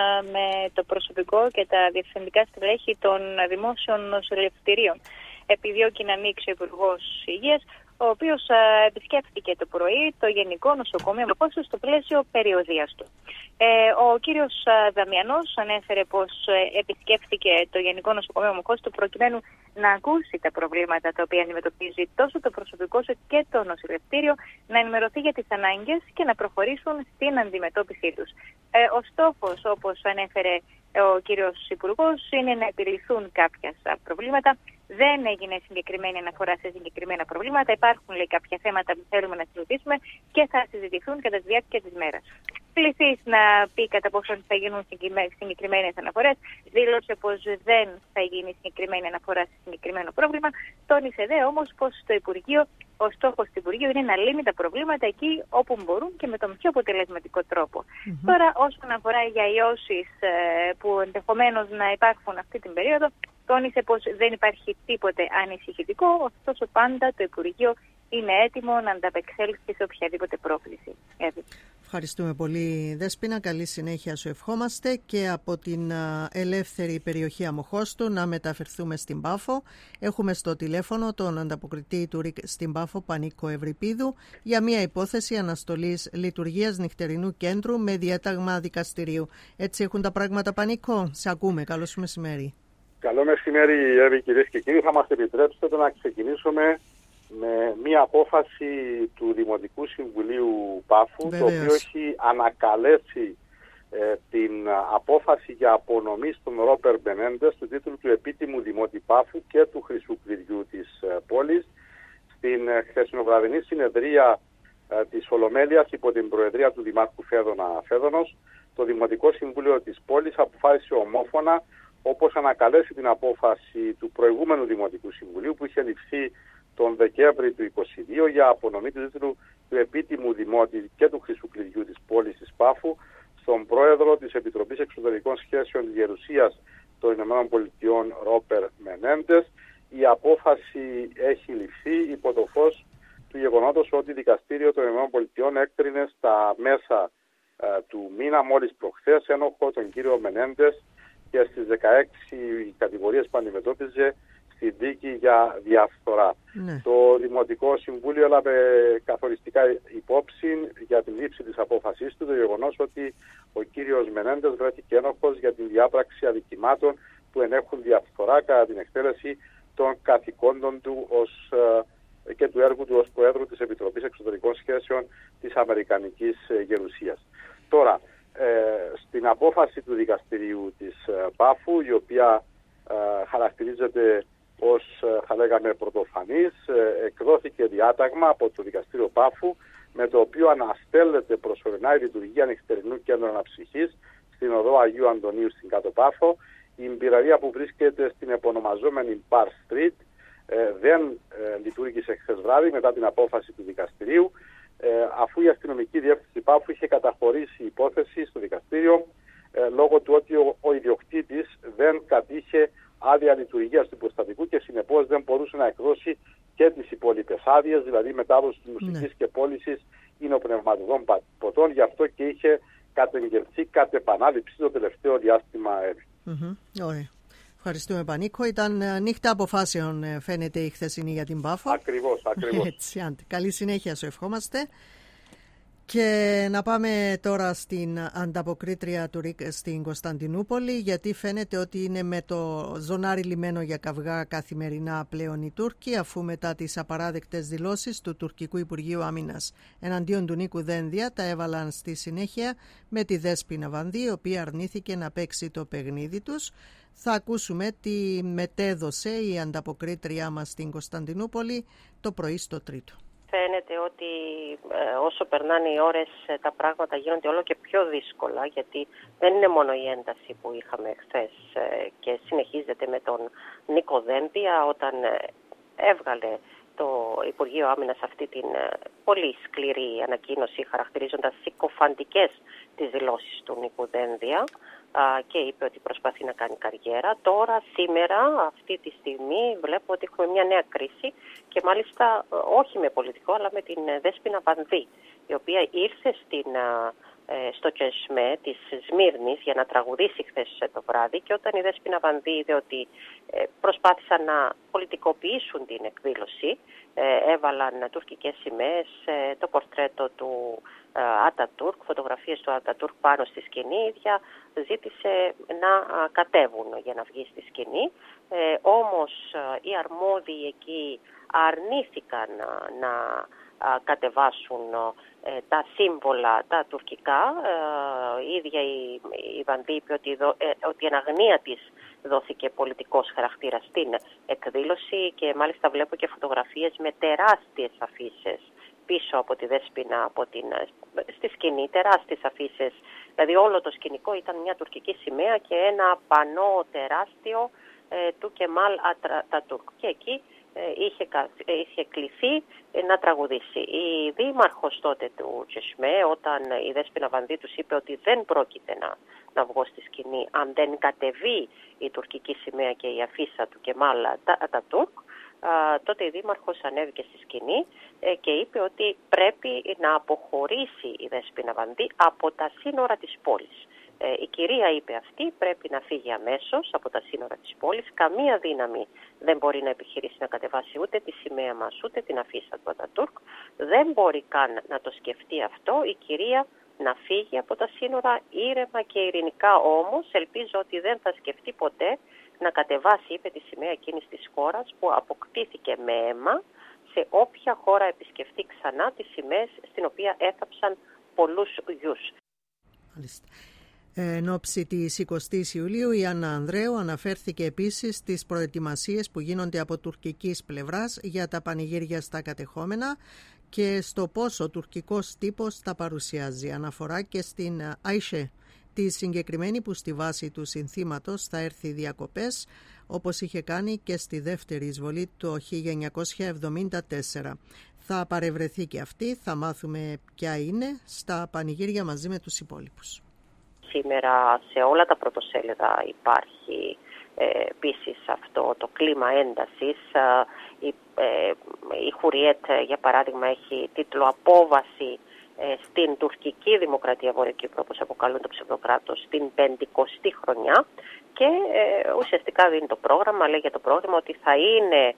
με το προσωπικό και τα διευθυντικά στελέχη των δημόσιων νοσηλευτηρίων. Επιδιώκει να ανοίξει ο Υπουργός Υγείας, ο οποίος επισκέφθηκε το πρωί το Γενικό Νοσοκομείο Μοχώστου στο πλαίσιο περιοδείας του. Ε, ο κύριος Δαμιανός ανέφερε πως επισκέφθηκε το Γενικό Νοσοκομείο Μοχώστου προκειμένου να ακούσει τα προβλήματα τα οποία αντιμετωπίζει τόσο το προσωπικό και το νοσηλευτήριο, να ενημερωθεί για τις ανάγκες και να προχωρήσουν στην αντιμετώπιση τους. Ε, ο στόχος, όπως ανέφερε ο κύριος Υπουργός, είναι να επιληθούν κάποια προβλήματα. Δεν έγινε συγκεκριμένη αναφορά σε συγκεκριμένα προβλήματα. Υπάρχουν, λέει, κάποια θέματα που θέλουμε να συζητήσουμε και θα συζητηθούν κατά τη διάρκεια της μέρας. Κληθείς να πει κατά πόσο θα γίνουν συγκεκριμένες αναφορές. Δήλωσε πως δεν θα γίνει συγκεκριμένη αναφορά σε συγκεκριμένο πρόβλημα. Τόνισε δε όμως πως το Υπουργείο, ο στόχος του Υπουργείου είναι να λύνει τα προβλήματα εκεί όπου μπορούν και με τον πιο αποτελεσματικό τρόπο. Mm-hmm. Τώρα, όσον αφορά για ιώσεις ε, που ενδεχομένως να υπάρχουν αυτή την περίοδο, τόνισε πως δεν υπάρχει τίποτε ανησυχητικό, ωστόσο πάντα το Υπουργείο είναι έτοιμο να ανταπεξέλθει σε οποιαδήποτε πρόκληση. Έτσι. Ευχαριστούμε πολύ, Δέσποινα. Καλή συνέχεια σου ευχόμαστε και από την ελεύθερη περιοχή Αμοχώστου να μεταφερθούμε στην Πάφο. Έχουμε στο τηλέφωνο τον ανταποκριτή του ΡΙΚ στην Πάφο, Πανίκο Ευρυπίδου, για μια υπόθεση αναστολής λειτουργίας νυχτερινού κέντρου με διάταγμα δικαστηρίου. Έτσι έχουν τα πράγματα, Πανίκο? Σε ακούμε. Καλό σου μεσημέρι. Καλό μεσημέρι, Εύη, κυρίες και κύριοι. Θα μας επιτρέψετε να ξεκινήσουμε με μία απόφαση του Δημοτικού Συμβουλίου Πάφου, Βεβαίως. Το οποίο έχει ανακαλέσει ε, την απόφαση για απονομή στον Ρόπερ Μενέντες του τίτλου του επίτιμου Δημότη Πάφου και του Χρυσού Κλειδιού της ε, πόλης. Στην ε, χθεσινοβραδινή συνεδρία ε, της Ολομέλειας υπό την προεδρία του Δημάρχου Φέδωνα Φέδωνος, το Δημοτικό Συμβούλιο της πόλης αποφάσισε ομόφωνα, όπως ανακαλέσει την απόφαση του προηγούμενου Δημοτικού Συμβουλίου που είχε ληφθεί τον Δεκέμβρη του είκοσι δύο για απονομή του τίτλου του επίτιμου Δημότη και του Χρυσού Κλειδιού της πόλης της Πάφου στον πρόεδρο της Επιτροπής Εξωτερικών Σχέσεων της Γερουσίας των Ηνωμένων Πολιτειών, Ρόπερ Μενέντες. Η απόφαση έχει ληφθεί υπό το φως του γεγονότος ότι το Δικαστήριο των Ηνωμένων Πολιτειών έκρινε στα μέσα ε, του μήνα, μόλις προχθές, ένοχο τον κύριο Μενέντες και στις δεκαέξι κατηγορίες που αντιμετώπιζε στην δίκη για διαφθορά. Ναι. Το Δημοτικό Συμβούλιο έλαβε καθοριστικά υπόψη για την λήψη της απόφασής του το γεγονός ότι ο κύριος Μενέντες βρέθηκε ένοχος για την διάπραξη αδικημάτων που ενέχουν διαφθορά κατά την εκτέλεση των καθηκόντων του ως, ε, και του έργου του ως Προέδρου της Επιτροπής Εξωτερικών Σχέσεων της Αμερικανικής Γερουσίας. Τώρα, ε, στην απόφαση του Δικαστηρίου της ε, Πάφου, η οποία ε, χαρακτηρίζεται ως, θα λέγαμε, πρωτοφανής, εκδόθηκε διάταγμα από το Δικαστήριο Πάφου με το οποίο αναστέλλεται προσωρινά η λειτουργία νυχτερινού κέντρου αναψυχής στην οδό Αγίου Αντωνίου στην Κάτω Πάφο. Η πυραρία που βρίσκεται στην επωνομαζόμενη Bar Street ε, δεν ε, λειτουργήσε χθες βράδυ μετά την απόφαση του δικαστηρίου, ε, αφού η αστυνομική διεύθυνση Πάφου είχε καταχωρήσει υπόθεση στο δικαστήριο ε, λόγω του ότι ο, ο ιδιοκτήτης δεν κατήχε άδεια λειτουργίας του υποστατικού και συνεπώς δεν μπορούσε να εκδώσει και τις υπόλοιπες άδειες, δηλαδή μετάδοση της μουσικής ναι. και πώλησης υνοπνευματοδών ποτών. Γι' αυτό και είχε κατεγγελθεί κατ' επανάληψη το τελευταίο διάστημα. Mm-hmm. Ωραία. Ευχαριστούμε, Πανίκο. Ήταν νύχτα αποφάσεων, φαίνεται, η χθεσινή για την Πάφο. Ακριβώς, ακριβώς. Έτσι, άντε. Καλή συνέχεια σου ευχόμαστε. Και να πάμε τώρα στην ανταποκρίτρια του ΡΙΚ στην Κωνσταντινούπολη, γιατί φαίνεται ότι είναι με το ζωνάρι λιμένο για καυγά καθημερινά πλέον οι Τούρκοι, αφού μετά τις απαράδεκτες δηλώσεις του Τουρκικού Υπουργείου Άμυνας εναντίον του Νίκου Δένδια τα έβαλαν στη συνέχεια με τη Δέσποινα Βανδύ, η οποία αρνήθηκε να παίξει το παιχνίδι τους. Θα ακούσουμε τι μετέδωσε η ανταποκρίτριά μας στην Κωνσταντινούπολη το πρωί στο Τρίτο. Φαίνεται ότι ε, όσο περνάνε οι ώρες ε, τα πράγματα γίνονται όλο και πιο δύσκολα, γιατί δεν είναι μόνο η ένταση που είχαμε χθες ε, και συνεχίζεται με τον Νίκο Δένδια όταν ε, έβγαλε το Υπουργείο Άμυνας αυτή την ε, πολύ σκληρή ανακοίνωση χαρακτηρίζοντας συκοφαντικές τις δηλώσεις του Νίκου Δένδια και είπε ότι προσπαθεί να κάνει καριέρα. Τώρα, σήμερα, αυτή τη στιγμή, βλέπω ότι έχουμε μια νέα κρίση και μάλιστα όχι με πολιτικό, αλλά με την Δέσποινα Βανδύ, η οποία ήρθε στην, στο Τσεσμέ της Σμύρνης για να τραγουδήσει χθες το βράδυ, και όταν η Δέσποινα Βανδύ είδε ότι προσπάθησαν να πολιτικοποιήσουν την εκδήλωση, έβαλαν τουρκικές σημαίες, το πορτρέτο του Ατατούρκ, φωτογραφίες του Ατατούρκ πάνω στη σκηνή, η ίδια ζήτησε να κατέβουν για να βγει στη σκηνή. Ε, όμως οι αρμόδιοι εκεί αρνήθηκαν να, να κατεβάσουν ε, τα σύμβολα, τα τουρκικά. Ε, η ίδια η, η Βανδύ είπε ότι, δο, ε, ότι εν αγνία της δόθηκε πολιτικός χαρακτήρας στην εκδήλωση, και μάλιστα βλέπω και φωτογραφίες με τεράστιες αφίσες πίσω από τη Δέσποινα, από την, στη σκηνή, τεράστιες αφίσες. Δηλαδή όλο το σκηνικό ήταν μια τουρκική σημαία και ένα πανό τεράστιο ε, του Κεμάλ Ατατούρκ. Και εκεί ε, είχε, είχε κληθεί ε, να τραγουδήσει. Η δήμαρχος τότε του Τσεσμέ, όταν η Δέσποινα Βανδύ τους είπε ότι δεν πρόκειται να, να βγω στη σκηνή αν δεν κατεβεί η τουρκική σημαία και η αφίσα του Κεμάλ Ατατούρκ, Uh, τότε η δήμαρχος ανέβηκε στη σκηνή ε, και είπε ότι πρέπει να αποχωρήσει η Δέσποινα Βανδύ από τα σύνορα της πόλης. Ε, η κυρία είπε αυτή πρέπει να φύγει αμέσως από τα σύνορα της πόλης. Καμία δύναμη δεν μπορεί να επιχειρήσει να κατεβάσει ούτε τη σημαία μας ούτε την αφίσα του Ατατούρκ. Δεν μπορεί καν να το σκεφτεί αυτό η κυρία να φύγει από τα σύνορα ήρεμα και ειρηνικά. Όμως ελπίζω ότι δεν θα σκεφτεί ποτέ να κατεβάσει, είπε, τη σημαία εκείνης της χώρας που αποκτήθηκε με αίμα, σε όποια χώρα επισκεφτεί ξανά τις σημαίες στην οποία έθαψαν πολλούς γιους. Μάλιστα. Εν ώψη της εικοστής Ιουλίου, η Άννα Ανδρέου αναφέρθηκε επίσης στις προετοιμασίες που γίνονται από τουρκικής πλευράς για τα πανηγύρια στα κατεχόμενα και στο πόσο ο τουρκικός τύπος τα παρουσιάζει. Αναφορά και στην Αϊσέ, τη συγκεκριμένη που στη βάση του συνθήματος θα έρθει διακοπές, όπως είχε κάνει και στη δεύτερη εισβολή το χίλια εννιακόσια εβδομήντα τέσσερα. Θα παρευρεθεί και αυτή, θα μάθουμε ποια είναι, στα πανηγύρια μαζί με τους υπόλοιπους. Σήμερα σε όλα τα πρωτοσέλιδα υπάρχει ε, επίσης αυτό το κλίμα έντασης. Η, ε, η Χουριέτ, για παράδειγμα, έχει τίτλο «Απόβαση στην τουρκική δημοκρατία Βορειοκύπρου», όπως αποκαλούν το ψευδοκράτος, στην πεντηκοστή χρονιά, και ε, ουσιαστικά δίνει το πρόγραμμα, λέει για το πρόγραμμα ότι θα είναι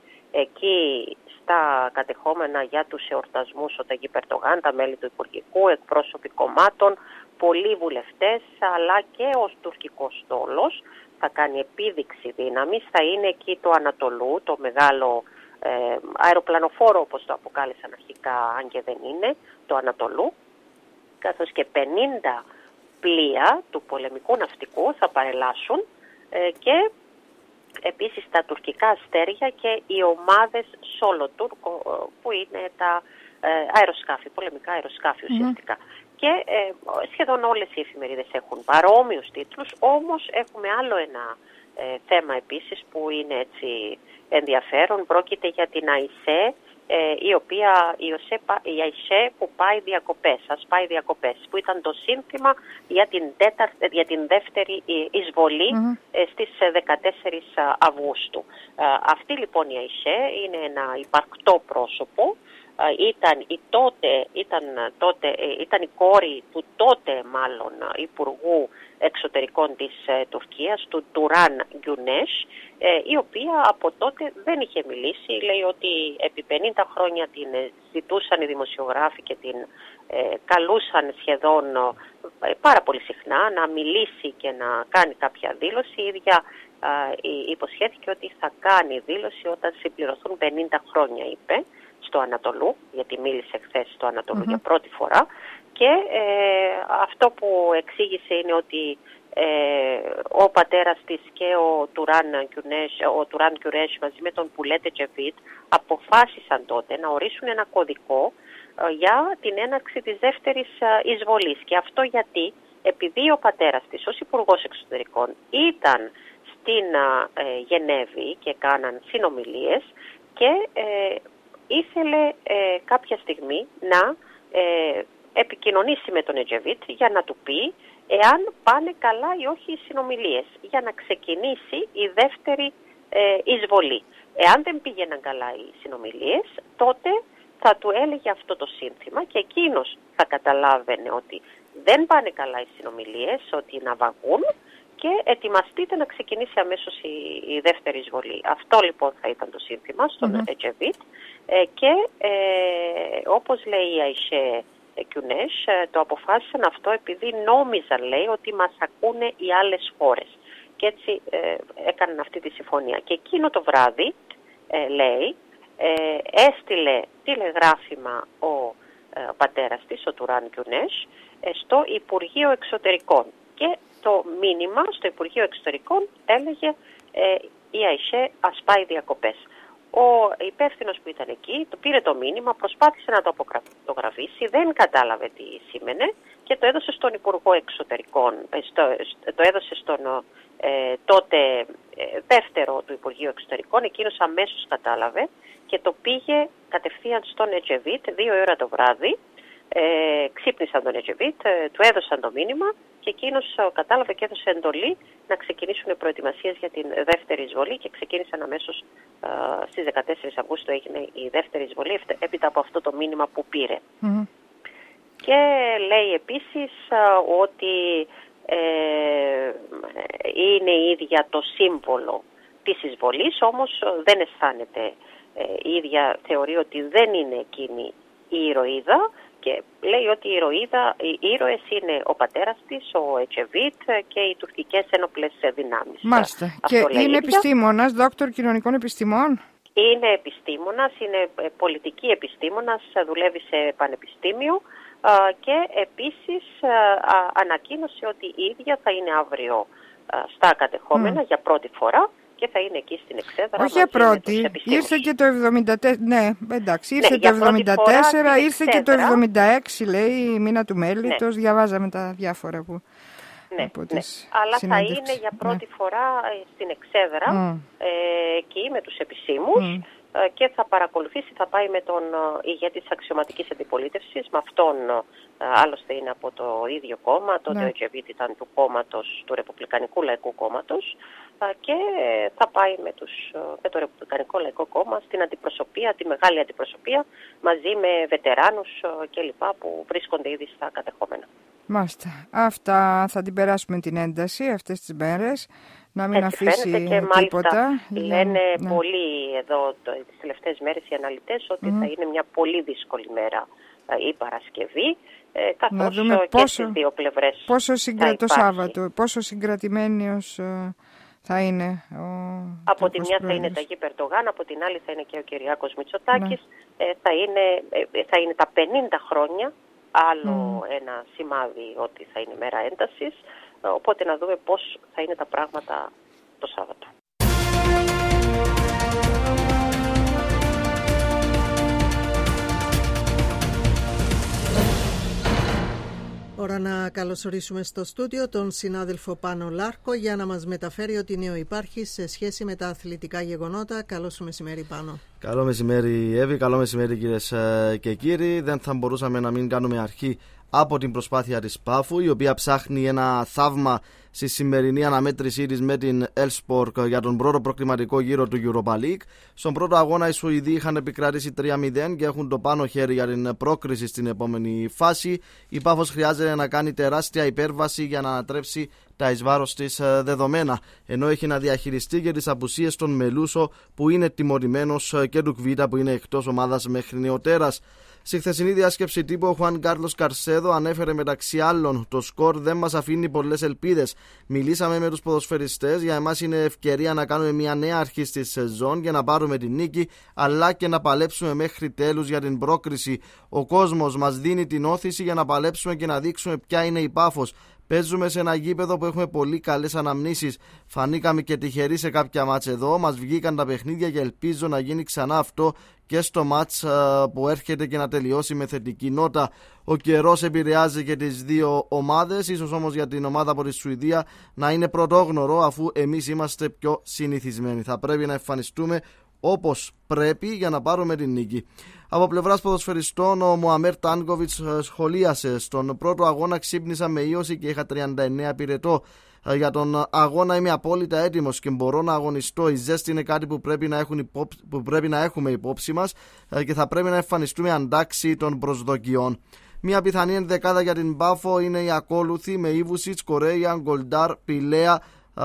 εκεί στα κατεχόμενα για τους εορτασμούς ο Ταγί Περτογάν, τα μέλη του Υπουργικού, εκπρόσωποι κομμάτων, πολλοί βουλευτές, αλλά και ο τουρκικός στόλος θα κάνει επίδειξη δύναμης. Θα είναι εκεί το Ανατολού, το μεγάλο ε, αεροπλανοφόρο, όπως το αποκάλεσαν αρχικά, αν και δεν είναι, το Ανατολού, καθώς και πενήντα πλοία του πολεμικού ναυτικού θα παρελάσουν ε, και επίσης τα τουρκικά αστέρια και οι ομάδες Σόλοτουρκ, που είναι τα ε, αεροσκάφη, πολεμικά αεροσκάφη ουσιαστικά. Mm-hmm. Και ε, σχεδόν όλες οι εφημερίδες έχουν παρόμοιους τίτλους, όμως έχουμε άλλο ένα ε, θέμα επίσης που είναι έτσι ενδιαφέρον. Πρόκειται για την Αϊσέ, ε, η οποία η, ΟΣΕ, η Αϊσέ που πάει διακοπές, ας πάει διακοπές, που ήταν το σύνθημα για την, τέταρ, για την δεύτερη εισβολή mm-hmm. ε, στις δεκατέσσερις Αυγούστου. Ε, αυτή λοιπόν η Αϊσέ είναι ένα υπαρκτό πρόσωπο. Ήταν η, τότε, ήταν, τότε, ήταν η κόρη του τότε μάλλον Υπουργού Εξωτερικών της ε, Τουρκίας, του Τουράν Γκιουνές, ε, η οποία από τότε δεν είχε μιλήσει. Λέει ότι επί πενήντα χρόνια την ζητούσαν οι δημοσιογράφοι και την ε, καλούσαν σχεδόν ε, πάρα πολύ συχνά να μιλήσει και να κάνει κάποια δήλωση. Η ίδια ε, υποσχέθηκε ότι θα κάνει δήλωση όταν συμπληρωθούν πενήντα χρόνια, είπε, στο Ανατολού, γιατί μίλησε χθες στο Ανατολού mm-hmm. για πρώτη φορά, και ε, αυτό που εξήγησε είναι ότι ε, ο πατέρας της και ο Τουράν Γκιουνές, ο Τουράν Γκιουρές μαζί με τον Πουλέτε Τζεβίτ αποφάσισαν τότε να ορίσουν ένα κωδικό ε, για την έναρξη της δεύτερης ε, εισβολής. Και αυτό γιατί, επειδή ο πατέρας της ως Υπουργός Εξωτερικών ήταν στην ε, Γενέβη και κάναν συνομιλίες και ε, ήθελε ε, κάποια στιγμή να ε, επικοινωνήσει με τον Ετζεβίτ για να του πει εάν πάνε καλά ή όχι οι συνομιλίες, για να ξεκινήσει η δεύτερη ε, εισβολή. Εάν δεν πήγαιναν καλά οι συνομιλίες, τότε θα του έλεγε αυτό το σύνθημα και εκείνος θα καταλάβαινε ότι δεν πάνε καλά οι συνομιλίες, ότι ναυαγούν και ετοιμαστείτε να ξεκινήσει αμέσως η, η δεύτερη εισβολή. Αυτό λοιπόν θα ήταν το σύνθημα στον mm-hmm. Ετζεβίτ ε, και ε, όπως λέει η Αϊσέ Κιουνές, το αποφάσισαν αυτό επειδή νόμιζαν, λέει, ότι μας ακούνε οι άλλες χώρες. Και έτσι ε, έκαναν αυτή τη συμφωνία. Και εκείνο το βράδυ, ε, λέει, ε, έστειλε τηλεγράφημα ο ε, πατέρας της, ο Τουράν Κιουνές, ε, στο Υπουργείο Εξωτερικών. Και το μήνυμα στο Υπουργείο Εξωτερικών έλεγε ε, η Αϊσέ ας πάει διακοπές. Ο υπεύθυνος που ήταν εκεί το πήρε το μήνυμα, προσπάθησε να το απογραφήσει, δεν κατάλαβε τι σήμαινε και το έδωσε στον Υπουργό Εξωτερικών, στο, το έδωσε στον ε, τότε ε, δεύτερο του Υπουργείου Εξωτερικών, εκείνος αμέσως κατάλαβε και το πήγε κατευθείαν στον Ετζεβίτ δύο ώρα το βράδυ. Ε, ξύπνησαν τον Ετζεβίτ, ε, του έδωσαν το μήνυμα και εκείνος ε, κατάλαβε και έδωσε εντολή να ξεκινήσουν οι προετοιμασίες για την δεύτερη εισβολή και ξεκίνησαν αμέσως ε, στις δεκατέσσερις Αυγούστου έγινε η δεύτερη εισβολή έπειτα από αυτό το μήνυμα που πήρε. Mm-hmm. Και λέει επίσης ε, ότι ε, είναι η ίδια το σύμβολο της εισβολής, όμως δεν αισθάνεται ε, η ίδια, θεωρεί ότι δεν είναι εκείνη η ηρωίδα. Και λέει ότι η ηρωίδα, οι ήρωες είναι ο πατέρας της, ο Ετζεβίτ και οι τουρκικές ένοπλες δυνάμεις. Μάλιστα. Και είναι επιστήμονας, δόκτωρ κοινωνικών επιστημών. Είναι επιστήμονας, είναι πολιτική επιστήμονας, δουλεύει σε πανεπιστήμιο και επίσης ανακοίνωσε ότι η ίδια θα είναι αύριο στα κατεχόμενα mm. για πρώτη φορά. Και θα είναι εκεί στην Εξέδρα. Όχι για πρώτη, ήρθε και το εβδομήντα τέσσερα, ναι, εντάξει, ήρθε ναι, το εβδομήντα τέσσερα, ήρθε και το εβδομήντα έξι, λέει, η μήνα του μέλητος, ναι. Διαβάζαμε τα διάφορα που... Ναι, ναι. Αλλά θα είναι για πρώτη ναι. φορά στην Εξέδρα, mm. ε, εκεί με τους επισήμους mm. ε, και θα παρακολουθήσει, θα πάει με τον ηγέτη της αξιωματικής αντιπολίτευσης, με αυτόν ε, άλλωστε είναι από το ίδιο κόμμα, τότε ναι. ο Ετζεβίτ ήταν του κόμματος, του Ρεπουμπλικανικού Λαϊκού Κόμματος, και θα πάει με, τους, με το Ρεπουμπλικανικό Λαϊκό Κόμμα στην αντιπροσωπεία, τη μεγάλη αντιπροσωπεία, μαζί με βετεράνους κλπ. Που βρίσκονται ήδη στα κατεχόμενα. Μάλιστα. Αυτά θα την περάσουμε την ένταση αυτές τις μέρες, να μην Έτσι αφήσει και τίποτα. Λένε ναι. πολλοί εδώ το, τις τελευταίες μέρες οι αναλυτές ότι mm. θα είναι μια πολύ δύσκολη μέρα η Παρασκευή. Ε, καθώς να δούμε και πόσο, στις δύο πλευρές πόσο συγκρα... το Σάββατο, πόσο συγκρατημένος θα είναι ο από τη μια θα είναι τα Ταγίπ Ερντογάν, από την άλλη θα είναι και ο Κυριάκος Μητσοτάκης. Ναι. Ε, θα, είναι, ε, θα είναι τα πενήντα χρόνια, άλλο mm. ένα σημάδι ότι θα είναι μέρα έντασης. Οπότε να δούμε πώς θα είναι τα πράγματα το Σάββατο. Ώρα να καλωσορίσουμε στο στούντιο τον συνάδελφο Πάνο Λάρκο για να μας μεταφέρει ό,τι νέο υπάρχει σε σχέση με τα αθλητικά γεγονότα. Καλό σου μεσημέρι, Πάνο. Καλό μεσημέρι, Εύη. Καλό μεσημέρι, κυρίες και κύριοι. Δεν θα μπορούσαμε να μην κάνουμε αρχή από την προσπάθεια της Πάφου, η οποία ψάχνει ένα θαύμα στη σημερινή αναμέτρησή της με την Elfsborg για τον πρώτο προκριματικό γύρο του Europa League. Στον πρώτο αγώνα οι Σουηδοί είχαν επικρατήσει τρία μηδέν και έχουν το πάνω χέρι για την πρόκριση στην επόμενη φάση. Η Πάφος χρειάζεται να κάνει τεράστια υπέρβαση για να ανατρέψει τα εις βάρος της δεδομένα, ενώ έχει να διαχειριστεί και τις απουσίες των Μελούσο που είναι τιμωρημένος και του Κβίτα που είναι εκτός ομάδας μέχρι νεοτέρας. Στη χθεσινή διάσκεψη τύπου, ο Χουάν Κάρλος Καρσέδο ανέφερε μεταξύ άλλων: το σκορ δεν μας αφήνει πολλές ελπίδες. Μιλήσαμε με τους ποδοσφαιριστές, για εμάς είναι ευκαιρία να κάνουμε μια νέα αρχή στη σεζόν για να πάρουμε την νίκη, αλλά και να παλέψουμε μέχρι τέλους για την πρόκριση. Ο κόσμος μας δίνει την όθηση για να παλέψουμε και να δείξουμε ποια είναι η Πάφος. Παίζουμε σε ένα γήπεδο που έχουμε πολύ καλές αναμνήσεις. Φανήκαμε και τυχεροί σε κάποια μάτς εδώ. Μας βγήκαν τα παιχνίδια και ελπίζω να γίνει ξανά αυτό και στο μάτς που έρχεται και να τελειώσει με θετική νότα. Ο καιρός επηρεάζει και τις δύο ομάδες. Ίσως όμως για την ομάδα από τη Σουηδία να είναι πρωτόγνωρο, αφού εμείς είμαστε πιο συνηθισμένοι. Θα πρέπει να εμφανιστούμε όπως πρέπει για να πάρουμε την νίκη. Από πλευράς ποδοσφαιριστών, ο Μουαμέρ Τάνκοβιτς σχολίασε: στον πρώτο αγώνα ξύπνησα με ίωση και είχα τριάντα εννέα πυρετό. Για τον αγώνα είμαι απόλυτα έτοιμος και μπορώ να αγωνιστώ. Η ζέστη είναι κάτι που πρέπει να, έχουν υπόψη, που πρέπει να έχουμε υπόψη μας και θα πρέπει να εμφανιστούμε αντάξει των προσδοκιών. Μια πιθανή ενδεκάδα για την Πάφο είναι η ακόλουθη με Ιβουσιτς, Κορέια, Γκολντάρ, Πιλέα,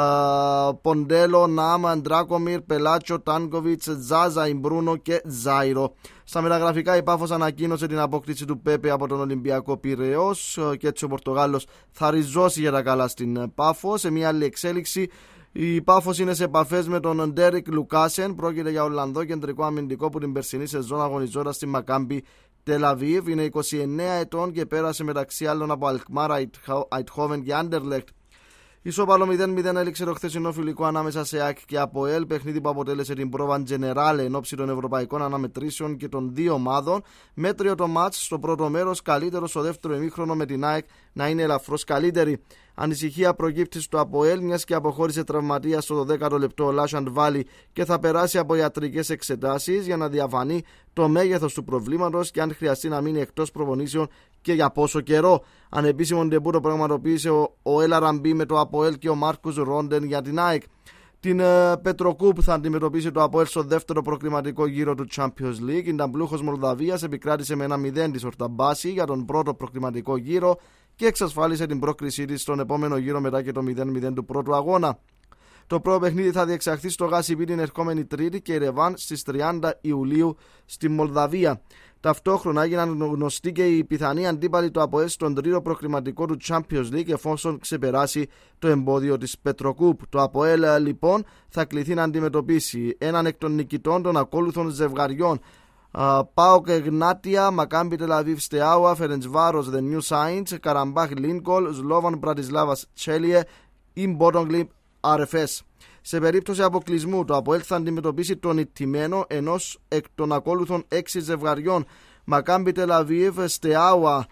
Ποντέλο, Νάμα, Ντράκομιρ, Πελάτσο, Τάνκοβιτς, Τζάζα, Ιμπρούνο και Ζάιρο. Στα μεταγραφικά η Πάφος ανακοίνωσε την απόκτηση του Πέπε από τον Ολυμπιακό Πειραιώς και έτσι ο Πορτογάλος θα ριζώσει για τα καλά στην Πάφο. Σε μια άλλη εξέλιξη, η Πάφος είναι σε επαφές με τον Ντέρικ Λουκάσεν. Πρόκειται για Ολλανδό κεντρικό αμυντικό που την περσινή σεζόν αγωνιζόταν στη Μακάμπι Τελαβίβ. Είναι είκοσι εννέα ετών και πέρασε μεταξύ άλλων από Αλκμάρ, Αιτχόβεν και Άντερλεκτ. Ισόπαλο μηδέν μηδέν έληξε το χθεσινό φιλικό ανάμεσα σε ΑΕΚ και ΑΠΟΕΛ, παιχνίδι που αποτέλεσε την πρόβα Τζενεράλε εν ώψη των ευρωπαϊκών αναμετρήσεων και των δύο ομάδων. Μέτριο το μάτς στο πρώτο μέρος, καλύτερο στο δεύτερο ημίχρονο με την ΑΕΚ να είναι ελαφρώς καλύτερη. Ανησυχία προκύπτει στο ΑΠΟΕΛ, μιας και αποχώρησε τραυματία στο δέκατο λεπτό ο Λάσαντ Βάλι και θα περάσει από ιατρικές εξετάσεις για να διαφανεί το μέγεθος του προβλήματος και αν χρειαστεί να μείνει εκτός προπονήσεων και για πόσο καιρό. Ανεπίσημο ντεμπού το πραγματοποίησε ο, ο Ελαραμπή με το ΑΠΟΕΛ και ο Μάρκους Ρόντεν για την ΑΕΚ. Την uh, Πετροκούπ θα αντιμετωπίσει το ΑΠΟΕΛ στο δεύτερο προκριματικό γύρο του Champions League. Η Ταμπλούχος Μολδαβίας επικράτησε με ένα μηδέν της Ορταμπάση για τον πρώτο προκριματικό γύρο και εξασφάλισε την πρόκρισή της στον επόμενο γύρο μετά και το μηδέν μηδέν του πρώτου αγώνα. Το πρώτο παιχνίδι θα διεξαχθεί στο Γάσιμπι την ερχόμενη Τρίτη και η Ρεβάν στις τριάντα Ιουλίου στη Μολδαβία. Ταυτόχρονα έγιναν γνωστοί και οι πιθανοί αντίπαλοι του ΑΠΟΕΛ στον τρίτο προκριματικό του Champions League εφόσον ξεπεράσει το εμπόδιο της Πετροκούπ. Το ΑΠΟΕΛ λοιπόν θα κληθεί να αντιμετωπίσει έναν εκ των νικητών των ακόλουθων ζευγαριών. ΠΑΟΚ Γνάτια, Μακάμπι Τελαβίβ Στεάουα, Φερεντσβάρος The New Saints, Καραμπάχ Λίνκολ, Σλόβαν Μπρατισλάβας Τσέλιε ή Μπότογκλιμπ αρ εφ ες. Σε περίπτωση αποκλεισμού, το ΑΠΟΕΛ θα αντιμετωπίσει τον ηττημένο ενός εκ των ακόλουθων έξι ζευγαριών. Μακάμπι Τελαβίβ, Στεάουα,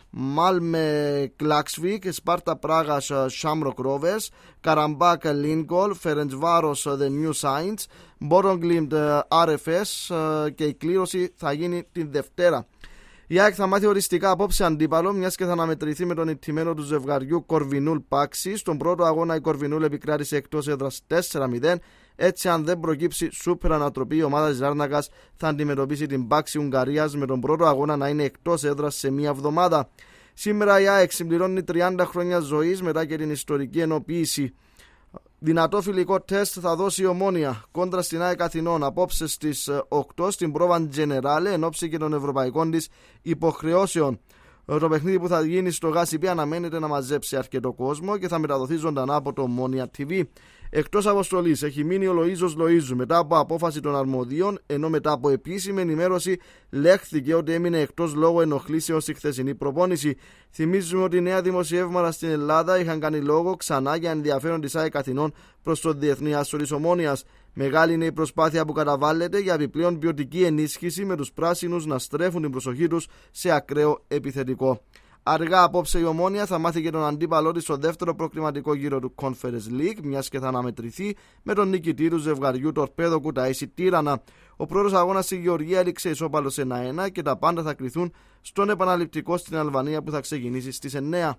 Μάλμε Κλάξβικ, Σπάρτα Πράγας Σάμροκ Ρόβερς, Καραμπάκ Λίνκολ, Φερεντσβάρος The New Saints, Μπότογκλιμπ αρ εφ ες και η κλήρωση θα γίνει την Δευτέρα. Η ΑΕΚ θα μάθει οριστικά απόψε αντίπαλο, μιας και θα αναμετρηθεί με τον ηττημένο του ζευγαριού Κορβινούλ Πάξη. Στον πρώτο αγώνα η Κορβινούλ επικράτησε εκτός έδρας τέσσερα μηδέν. Έτσι, αν δεν προκύψει σούπερ ανατροπή, η ομάδα της Λάρνακας θα αντιμετωπίσει την Πάξη Ουγγαρίας με τον πρώτο αγώνα να είναι εκτός έδρας σε μία εβδομάδα. Σήμερα η ΑΕΚ συμπληρώνει τριάντα χρόνια ζωής μετά και την ιστορική ενοποίηση. Δυνατό φιλικό τεστ θα δώσει η Ομόνοια κόντρα στην ΑΕΚ Αθηνών απόψε στις οκτώ στην πρόβα Τζενεράλε εν ώψη και των ευρωπαϊκών της υποχρεώσεων. Το παιχνίδι που θα γίνει στο Γάσιμπι αναμένεται να μαζέψει αρκετό κόσμο και θα μεταδοθεί ζωντανά από το Ομόνοια τι βι. Εκτός αποστολής έχει μείνει ο Λοΐζος Λοΐζου μετά από απόφαση των αρμοδίων, ενώ μετά από επίσημη ενημέρωση λέχθηκε ότι έμεινε εκτός λόγω ενοχλήσεων στη χθεσινή προπόνηση. Θυμίζουμε ότι νέα δημοσιεύματα στην Ελλάδα είχαν κάνει λόγο ξανά για ενδιαφέρον της ΑΕΚ Αθηνών προς το Διεθνή Άσο της Ομόνοιας. Μεγάλη είναι η προσπάθεια που καταβάλλεται για επιπλέον ποιοτική ενίσχυση με τους πράσινους να στρέφουν την προσοχή τους σε ακραίο επιθετικό. Αργά απόψε η Ομόνοια θα μάθει και τον αντίπαλό της στο δεύτερο προκριματικό γύρο του Conference League, μιας και θα αναμετρηθεί με τον νικητή του ζευγαριού Τορπέδο Κουταΐσι Τύρανα. Ο πρώτος αγώνας στη Γεωργία έληξε ισόπαλος ένα ένα και τα πάντα θα κριθούν στον επαναληπτικό στην Αλβανία που θα ξεκινήσει στις εννέα.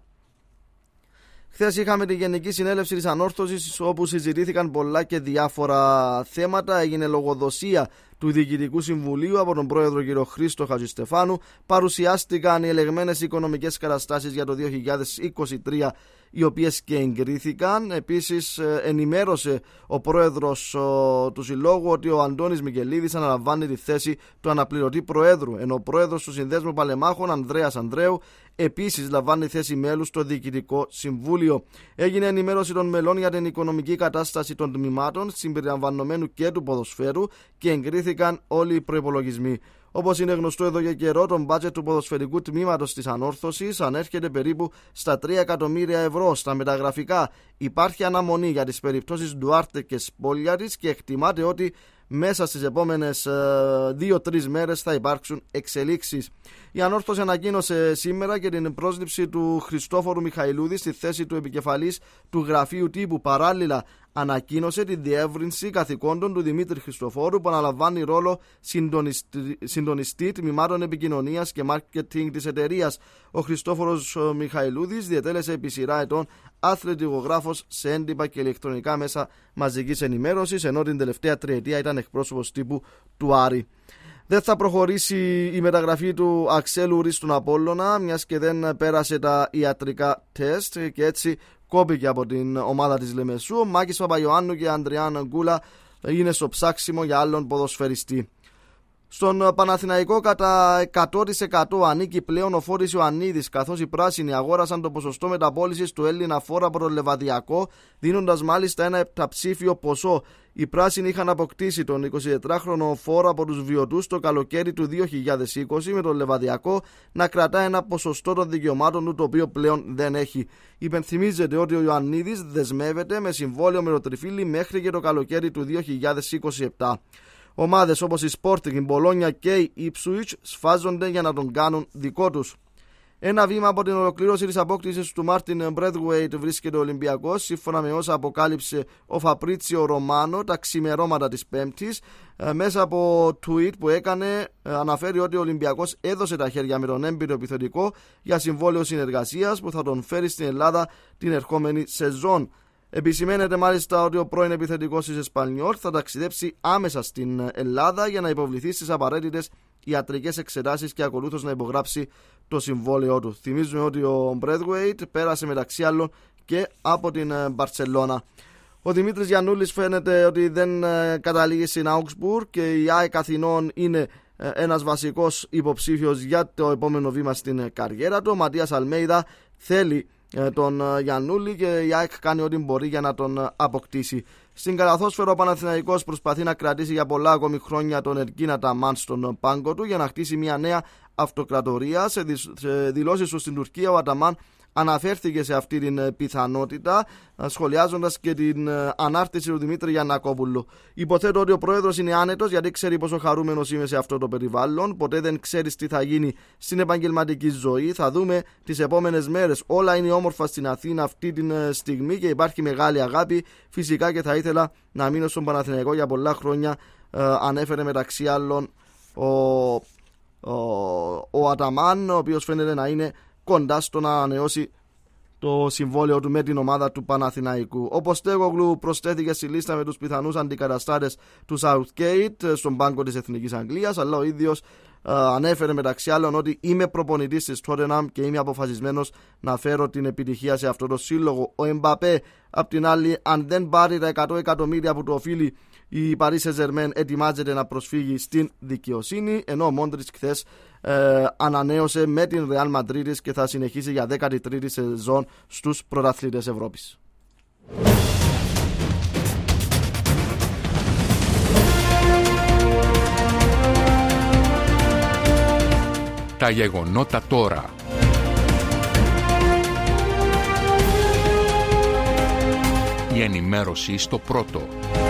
Χθες είχαμε τη Γενική Συνέλευση της Ανόρθωσης όπου συζητήθηκαν πολλά και διάφορα θέματα. Έγινε λογοδοσία του Διοικητικού Συμβουλίου από τον πρόεδρο κ. Χρήστο Χατζηστεφάνου. Παρουσιάστηκαν οι ελεγμένες οικονομικές καταστάσεις για το δύο χιλιάδες είκοσι τρία, οι οποίες και εγκρίθηκαν. Επίσης ενημέρωσε ο πρόεδρος ο, του Συλλόγου ότι ο Αντώνης Μικελίδης αναλαμβάνει τη θέση του αναπληρωτή προέδρου, ενώ ο πρόεδρος του Συνδέσμου Παλεμάχων Ανδρέας Ανδρέου επίσης λαμβάνει θέση μέλου στο Διοικητικό Συμβούλιο. Έγινε ενημέρωση των μελών για την οικονομική κατάσταση των τμήματων συμπεριλαμβανομένου και του ποδοσφαίρου και εγκρίθηκαν όλοι οι προϋπολογισμοί. Όπως είναι γνωστό εδώ για καιρό, το μπάτζετ του ποδοσφαιρικού τμήματος της Ανόρθωσης ανέρχεται περίπου στα τρία εκατομμύρια ευρώ. Στα μεταγραφικά υπάρχει αναμονή για τις περιπτώσεις Ντουάρτε και Σπόλιαρης και εκτιμάται ότι μέσα στις επόμενες δύο τρεις μέρες θα υπάρξουν εξελίξεις. Η Ανόρθωση ανακοίνωσε σήμερα και την πρόσληψη του Χριστόφορου Μιχαηλούδη στη θέση του επικεφαλής του Γραφείου Τύπου. Παράλληλα, ανακοίνωσε τη διεύρυνση καθηκόντων του Δημήτρη Χριστοφόρου, που αναλαμβάνει ρόλο συντονιστή, συντονιστή τμήματων επικοινωνίας και μάρκετινγκ της εταιρείας. Ο Χριστόφορος Μιχαηλούδης διετέλεσε επί σειρά ετών αθλητικογράφος σε έντυπα και ηλεκτρονικά μέσα μαζικής ενημέρωσης, ενώ την τελευταία τριετία ήταν εκπρόσωπος τύπου του Άρη. Δεν θα προχωρήσει η μεταγραφή του Αξέλου Ρης στον Απόλλωνα, μιας και δεν πέρασε τα ιατρικά τεστ και έτσι κόπηκε από την ομάδα της Λεμεσού. Ο Μάκης Παπαϊωάννου και Αντριάν Γκούλα είναι στο ψάξιμο για άλλον ποδοσφαιριστή. Στον Παναθηναϊκό κατά εκατό τοις εκατό ανήκει πλέον ο Φόρης Ιωαννίδης, καθώς οι πράσινοι αγόρασαν το ποσοστό μεταπώλησης του Έλληνα φόρα από τον Λεβαδιακό, δίνοντας μάλιστα ένα επταψήφιο ποσό. Οι πράσινοι είχαν αποκτήσει τον εικοσιτετράχρονο φόρο από τους Βιωτούς το καλοκαίρι του δύο χιλιάδες είκοσι, με τον Λεβαδιακό να κρατά ένα ποσοστό των δικαιωμάτων του, το οποίο πλέον δεν έχει. Υπενθυμίζεται ότι ο Ιωαννίδης δεσμεύεται με συμβόλαιο με το Τριφύλι μέχρι και το καλοκαίρι του δύο χιλιάδες είκοσι επτά. Ομάδες όπως η Sporting, η Μπολόνια και η Ipswich σφάζονται για να τον κάνουν δικό τους. Ένα βήμα από την ολοκλήρωση της απόκτησης του Μάρτιν Μπρέθουεϊτ βρίσκεται ο Ολυμπιακός, σύμφωνα με όσα αποκάλυψε ο Φαπρίτσιο Ρωμάνο τα ξημερώματα της Πέμπτης. Μέσα από tweet που έκανε, αναφέρει ότι ο Ολυμπιακός έδωσε τα χέρια με τον έμπειρο επιθετικό για συμβόλαιο συνεργασίας που θα τον φέρει στην Ελλάδα την ερχόμενη σεζόν. Επισημαίνεται μάλιστα ότι ο πρώην επιθετικός της Εσπανιόλ θα ταξιδέψει άμεσα στην Ελλάδα για να υποβληθεί στις απαραίτητες ιατρικές εξετάσεις και ακολούθως να υπογράψει το συμβόλαιό του. Θυμίζουμε ότι ο Μπρέθουεϊτ πέρασε μεταξύ άλλων και από την Μπαρσελόνα. Ο Δημήτρης Γιαννούλης φαίνεται ότι δεν καταλήγει στην Augsburg και η ΑΕΚ Αθηνών είναι ένας βασικός υποψήφιος για το επόμενο βήμα στην καριέρα του. Ο Ματίας Αλμέιδα θέλει τον Γιαννούλη και η ΑΕΚ κάνει ό,τι μπορεί για να τον αποκτήσει. Στην καλαθόσφαιρο ο Παναθηναϊκός προσπαθεί να κρατήσει για πολλά ακόμη χρόνια τον Ερκίνα Ταμάν στον πάγκο του για να χτίσει μια νέα αυτοκρατορία. Σε δηλώσεις του στην Τουρκία ο Αταμάν αναφέρθηκε σε αυτή την πιθανότητα, σχολιάζοντας και την ανάρτηση του Δημήτρη Γιαννακόπουλου. Υποθέτω ότι ο πρόεδρος είναι άνετος γιατί ξέρει πόσο χαρούμενος είμαι σε αυτό το περιβάλλον. Ποτέ δεν ξέρεις τι θα γίνει στην επαγγελματική ζωή. Θα δούμε τις επόμενες μέρες. Όλα είναι όμορφα στην Αθήνα αυτή τη στιγμή και υπάρχει μεγάλη αγάπη. Φυσικά και θα ήθελα να μείνω στον Παναθηναϊκό για πολλά χρόνια, ε, ανέφερε μεταξύ άλλων ο, ο, ο Αταμάν, ο οποίος φαίνεται να είναι κοντά στο να ανανεώσει το συμβόλαιο του με την ομάδα του Παναθηναϊκού. Ο Ποστέγογλου προσθέθηκε στη λίστα με τους πιθανούς αντικαταστάτες του Southgate στον πάγκο της Εθνικής Αγγλίας, αλλά ο ίδιος uh, ανέφερε μεταξύ άλλων ότι είμαι προπονητής της Tottenham και είμαι αποφασισμένος να φέρω την επιτυχία σε αυτό το σύλλογο. Ο Εμπαπέ, απ' την άλλη, αν δεν πάρει τα εκατό εκατομμύρια που του οφείλει η Paris Saint-Germain, ετοιμάζεται να προσφύγει στην δικαιοσύνη, ενώ ο Μόντριτς χθες ε, ανανέωσε με την Real Madrid και θα συνεχίσει για δέκατη τρίτη σεζόν στους πρωταθλητές Ευρώπης. Τα γεγονότα τώρα. Η ενημέρωση στο πρώτο.